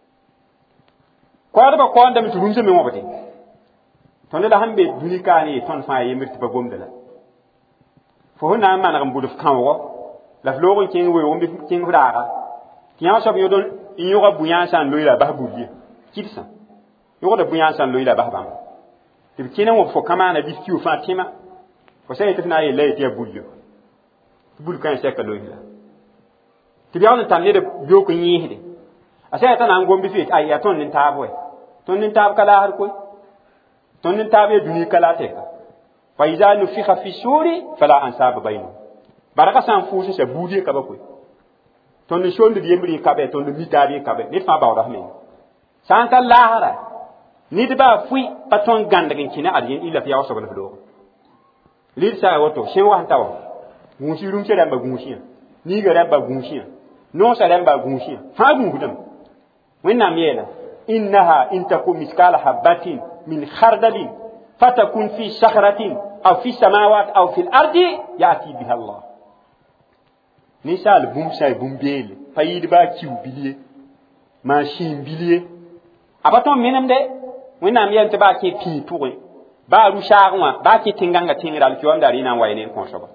ko ba ko ndam tu rumse me mobati ton la hambe dunika ni ton fa yemir ti ba gomdala fo na man ngam buduf kanwo la flogon king we wombi king fraga tiya so bi yodon yoga buyan san loila ba buliye kitsa yoga da buyan san loila ba ba ti kina wo fo kama na biskiu fatima fo sai tafna ye lay ti bulyo bul kan se ka loila ti biya on tan ne de biyo ko yihde asa ta na ngombi fi ay ya ton nin tabo ton nin tab kala har koy ton nin tabe duni kala te fa iza nufikha fi suri fala ansab bayno baraka san fusi se budi ka ba koy ton ni shonde di yemri ka be ton ni mitari ka be ni fa ba rahmi san ta lahara ni de ba fui paton ganda gin kina adin illa fi yaso bal fdo lid sa woto shin wa tawo mushi rum ce dan ba gushi ni ga dan ba gushi no sa dan ba gushi ha gudum winna miyela innaha in takum miskala habatin min khardalin fatakun fi sakhratin aw fi samawati aw fil ardi yati biha Allah nisal bum say bum bele fayid ba kiw biliye machine biliye abaton minam de winna miyel te ba ke pi pour ba ru sharwa ba ke tinganga tingal ki wanda rina wayne ko soba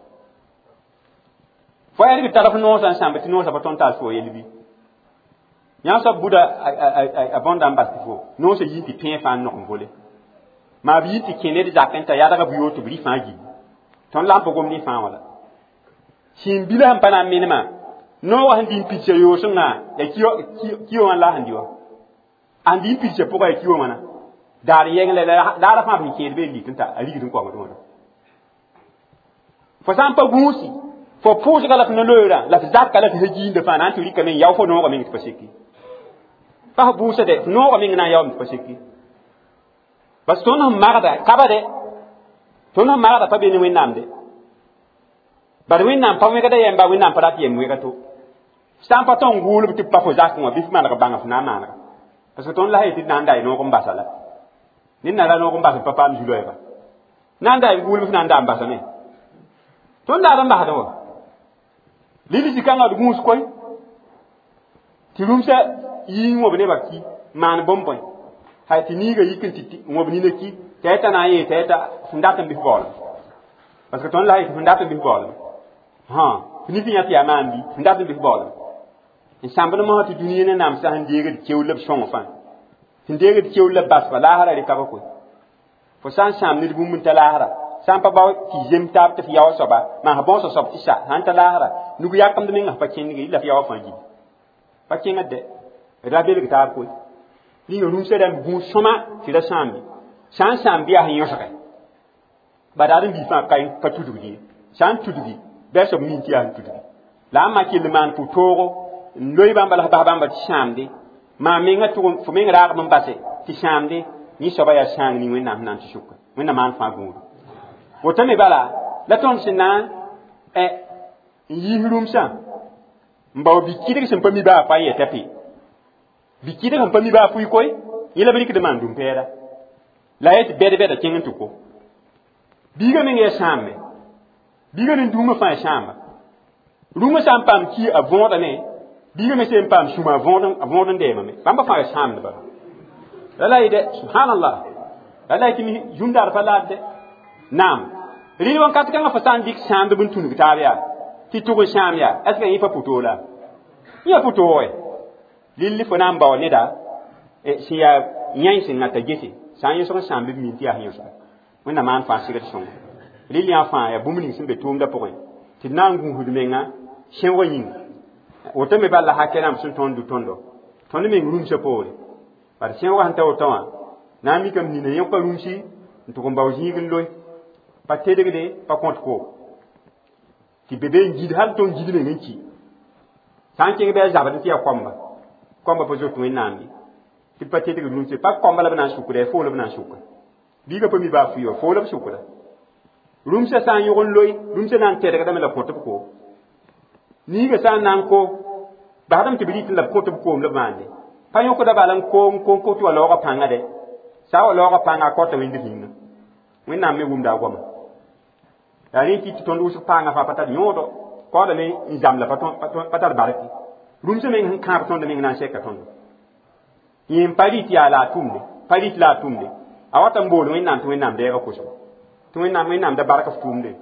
fo yari taraf no san sambati no sa baton ta so yelbi nya so buda abondan bastifo no se yiti pin fa no ngole ma bi yiti kene de zakenta ya daga buyo to bri fa gi ton lampo gom ni fa wala shin bila han pana minima no wa handi picture yo sunna ya kiyo an la handi wa andi picture poka ya kiyo mana dar yeng le da fa bi ke be li tinta ali gidin ko ngado fo sam pa gusi fo push kala no leura la zakka la haji de fa nan turi kamen yaw fo no ko min ko seki fa buuse de no ko min na yaw ko seki bas ton magada kabade ton magada pa be ni wenamde bar wẽnnaam pa wẽgda yẽmba wẽnnaam pa rat yem wẽga to sã n pa tõn gʋʋlb tɩ pa fo zakẽ wã bɩ f maneg bãnga f na n maanega parce que tõnd la sã tɩ na n da y noog n basa la ned na ra noog n bas pa paam zu-loɛɛga na n da y gʋʋlb f na n da n basame tõnd daad n basda wa lil zĩ-kãngã d gũus koe tɩ rũmsã yɩɩ wõb nebã ki maan bõn-bõe hay tɩ niiga yik n tɩ wõb nina ki tɛɛta na n yee tɛɛta f n dat n bɩ f baoolem parce que tõnd la f n dat n bɩ f baoolem f nif yã tɩ yaa maan bɩ f n dat n bɩ f baoolem n sãmbd mosã tɩ dũniyã ne namsã sẽn deegd keool la b sõng fãa sẽn deegd keool la basfa laasra rɩkaba koe fo sã n sãam ned bũmb n ta laasra sã n pa bao tɩ zem taab tɩ f yaoa soaba maa f bõosa soab tɩ sa sã n ta laasra nug yakemd menga f pa kẽndge la f yaoa fãa gil pa kẽngd dɛ d ra belg taab koe ninga rũmsã rãmb gũus sõma tɩ ra sãam bɩ sã n sãam bɩ yaa sẽn yõsge badaad n bii fãa pa tudgd ye sã n tudgi bɩ a soab min tɩ yaa sẽn tudgi la n ma kell maan pʋ-toogo n loe bãmba la f bas bãmba tɩ sãamde maa menga tʋg fo meng raagm n base tɩ sãamde yẽ-soabã yaa sãang ning wẽnnaam sẽn na n tɩ sʋka wẽnna maan fãa gũudu woto me bala la tõnd sẽn na n yiis rũmsã n bao bi-kɩdg sẽn pa mi baa pa n yɛta pe bi-kɩdg sẽn pa mi baa pʋɩ koe yẽla b rɩkd maan dũm-pɛɛda la yetɩ bɛd-bɛda kẽng n tɩ ko biiga meng yaa sãambe biiga ne dũumã fãa yaa sãamba rũmã sã n paam ki a võodame biiga me sẽn paam sũma a võod n dɛɛmame bãmba fãa yaa sãamdba la la yɩ dɛ subhanallah la la yɩ tɩ yũmdaar pa laad dɛ naam rɩd wãnkat kãngã fa sã n dɩk sãamdb n tũnug taab yaa tɩ tʋg n sãam yaa est ce que yẽ pa pʋ-toog la yẽ pa pʋ-toog wɛ lilli fo na n bao neda sẽn yaa yãy sẽn ŋata gese sã n yõsg n sãam bɩ b min tɩ yaa sẽn yõsga wẽnna maan fãa sigd sõngo rɩl yã fãa yaa bũmb ning sẽn be tʋʋmdã pʋgẽ tɩ d na n gũusd menga sẽoogã yĩnga woto me bala hakɛ rãmb sẽn tõnd du tõndo tõnd meng rũmsã poore bar sẽoogã sẽn ta woto wã na n mikame nina yẽ pa rũmsi n tʋg n bao zĩig n loe pa tedgde pa kõt koog tɩ be be n gid hal tõnd gid meng n ki sã n kẽng bɩ a zabd tɩ yaa kɔmba pa zot wẽnnaam ye tɩ pa tedg rũmse pa kɔmba la b na n sʋkda foo la b na n sʋka biiga pa mi baa fʋɩ foo la b sʋkda rũmsã sã n yʋg n loe rũmsã na n tɛdgdame la kõt b koog niiga sã n na n ko basdame tɩ b rɩt n la b kõt b koom la b maande pa yõkda bala n ko tɩ wa laoogã pãnga dɛ sa wa laoogã pãnga a kɔta wẽnd zĩnga wẽnnaam me wʋmda a goama yaa rẽ tɩ tõnd wʋsg pãnga fãa pa tar yõodo kaoodame n zamla pa tar barke rũmsã meng sẽn kãab tõnd meng na n sɛka tõndo yẽn pa rɩt yaa la a tʋmde pa rɩt la a tʋmde a wata n bool wẽnnaam tɩ wẽnnaam dɛɛga kʋsg tɩ wẽnnaam da bark f tʋʋmde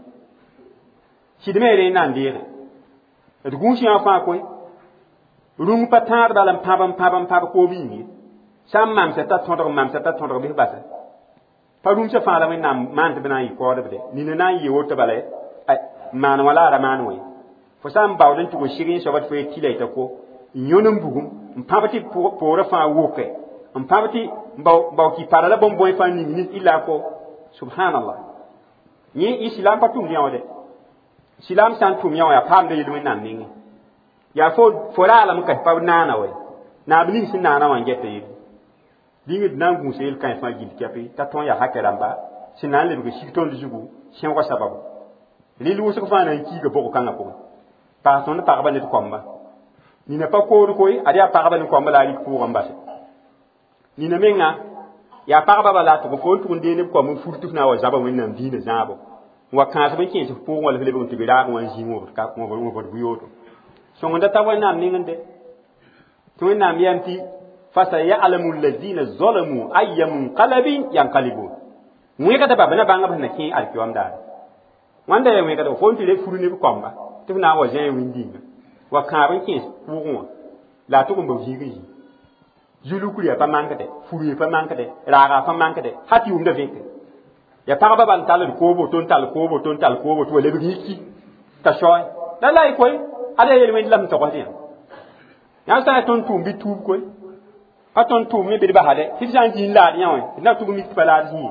sɩd me rẽ na n deege d gũus yã fãa koe rũng pa tãad bala n pãb koob yĩnge sã n mamsa t'a tõdg bɩ f basa pa rũmsã fãa la wẽnnaam maan tɩ b na n yɩ kaoodbde nina na n yɩ woto bala n maan wã la a ra maan wẽ fo sã n baood n tʋg n sig yẽ soaba tɩ fo ye tɩla yeta ko n yõn n bugum n pãb tɩ poorã fãa wʋke n pãb tɩ n bao kɩ para la bõn-bõe fãa ning nin illa ko subhanallah yẽ islam pa tʋmd yã wã dɛ silam sã n tʋm yã wã yaa paamda yel wẽnnaam nengẽ yaa fo raalem ka pa naana wɛ naab ning sẽn naana wã n gɛta yel bĩngd na n gũusa yel kãe fãa gil kɛpẽ t'a tõe yaa hakɛ rãmba sẽn na n lebg sig tõnd zugu sẽoogã sabab rel wʋsg fãa na n kiiga bog-kãngã pʋgẽ paas tõnd pagba ned kɔmba nina pa kood koe ad yaa pagba ne kɔmba la a rɩk pʋʋgẽ base nina menga yaa pagba bala tɩg fo n tʋg n dee neb kɔm n fur tɩ f na n wa zaba wẽnnaam dĩinã zãabo n wa kãasb n kẽes f pʋʋgẽ wala f lebg n tɩ b raag wã n zĩ wõbd buyooto sõngda ta wẽnnaam nengẽ tɩ wẽnnaam yam tɩ fasayalamu alladina zalamu aya munqalabin yanqalibun wẽgda ba bna bãngb sẽn na kẽ alkiwam daare wãnda ya wẽgda fo n tɩ le fur neb kɔmba tɩ f na n wa zẽ wĩndĩnga wa kãab n kẽes pʋʋgẽ wã la a tʋg n bao zĩig n zĩ zulukr ya pa mankdɛ fur ya pa mankdɛ raaga pa mankdɛ ha tɩ yʋʋmda vẽke ya pagba bal n tall d koobo tɩ wa lebg yiki t'a soɛ la la y koe ada yel wẽnd la m togsd yã yãmb sã n tõnd tʋʋm bɩ tuub koe pa tõnd tʋʋm me bɩ d basade tɩ d sã n zĩig laad yã wẽ d na tʋg mik tɩ pa laad zĩig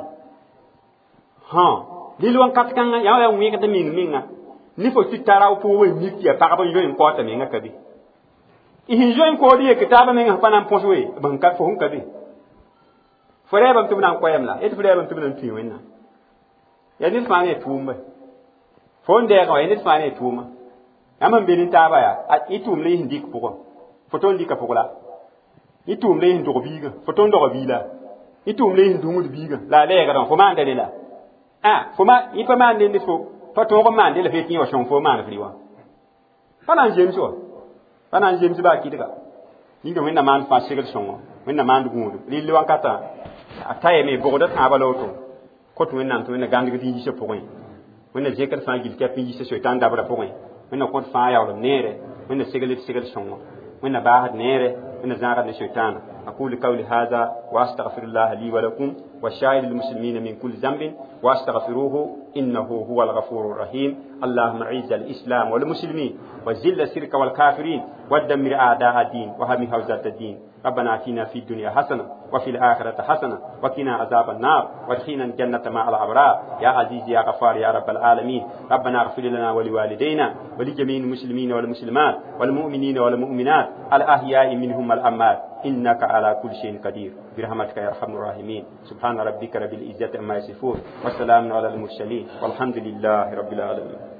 lil wãnkat kãngã yã yaa wẽgd meng menga ne fo tɩ tara pʋʋ wẽ mik tɩ ya pagb n yoe n kaoota menga ka be sẽn zoe n kood yek taaba menga pa na n põs we fo sẽn ka be fo rɛɛbame tɩ b na n koɛɛm la yetɩ f rɛɛbame tɩ b na n tũi wẽnnaam yaa ned fãa ne ya tʋʋmba fon de ga ne fa ne tuma amma benin ta baya itum le hindi ko foton dika pokla itum le hindo biga foton do bila itum le hindo ngud biga la le ga don fo man de la fo ma ipa man de fo foton ko man de la fe tin wa shon fo man friwa panan james ba kidga inga wenna man fa sigal shon wenna man du ngudu li wankata ataye me bogoda ta baloto ko to wenna to wenna gandiga di se pokoy wenna jekar fa gil kapi se shaitan dabra pokoy wenna ko fa ya wala nere wenna sigal shon wenna bahad nere wenna zaga de shaitan aqulu qawli hadha wa astaghfirullah li wa lakum wa sha'il muslimin min kulli dhanbin wa astaghfiruhu innahu huwal ghafurur rahim اللهم اعز الاسلام والمسلمين وذل الشرك والكافرين ودمر اعداء الدين وهم حوزة الدين ربنا اتنا في الدنيا حسنه وفي الاخره حسنه وقنا عذاب النار وادخلنا الجنه مع الابرار يا عزيز يا غفار يا رب العالمين ربنا اغفر لنا ولوالدينا ولجميع المسلمين والمسلمات والمؤمنين والمؤمنات الاحياء منهم الاموات انك على كل شيء قدير برحمتك يا ارحم الراحمين سبحان ربك رب العزه عما يصفون وسلام على المرسلين والحمد لله رب العالمين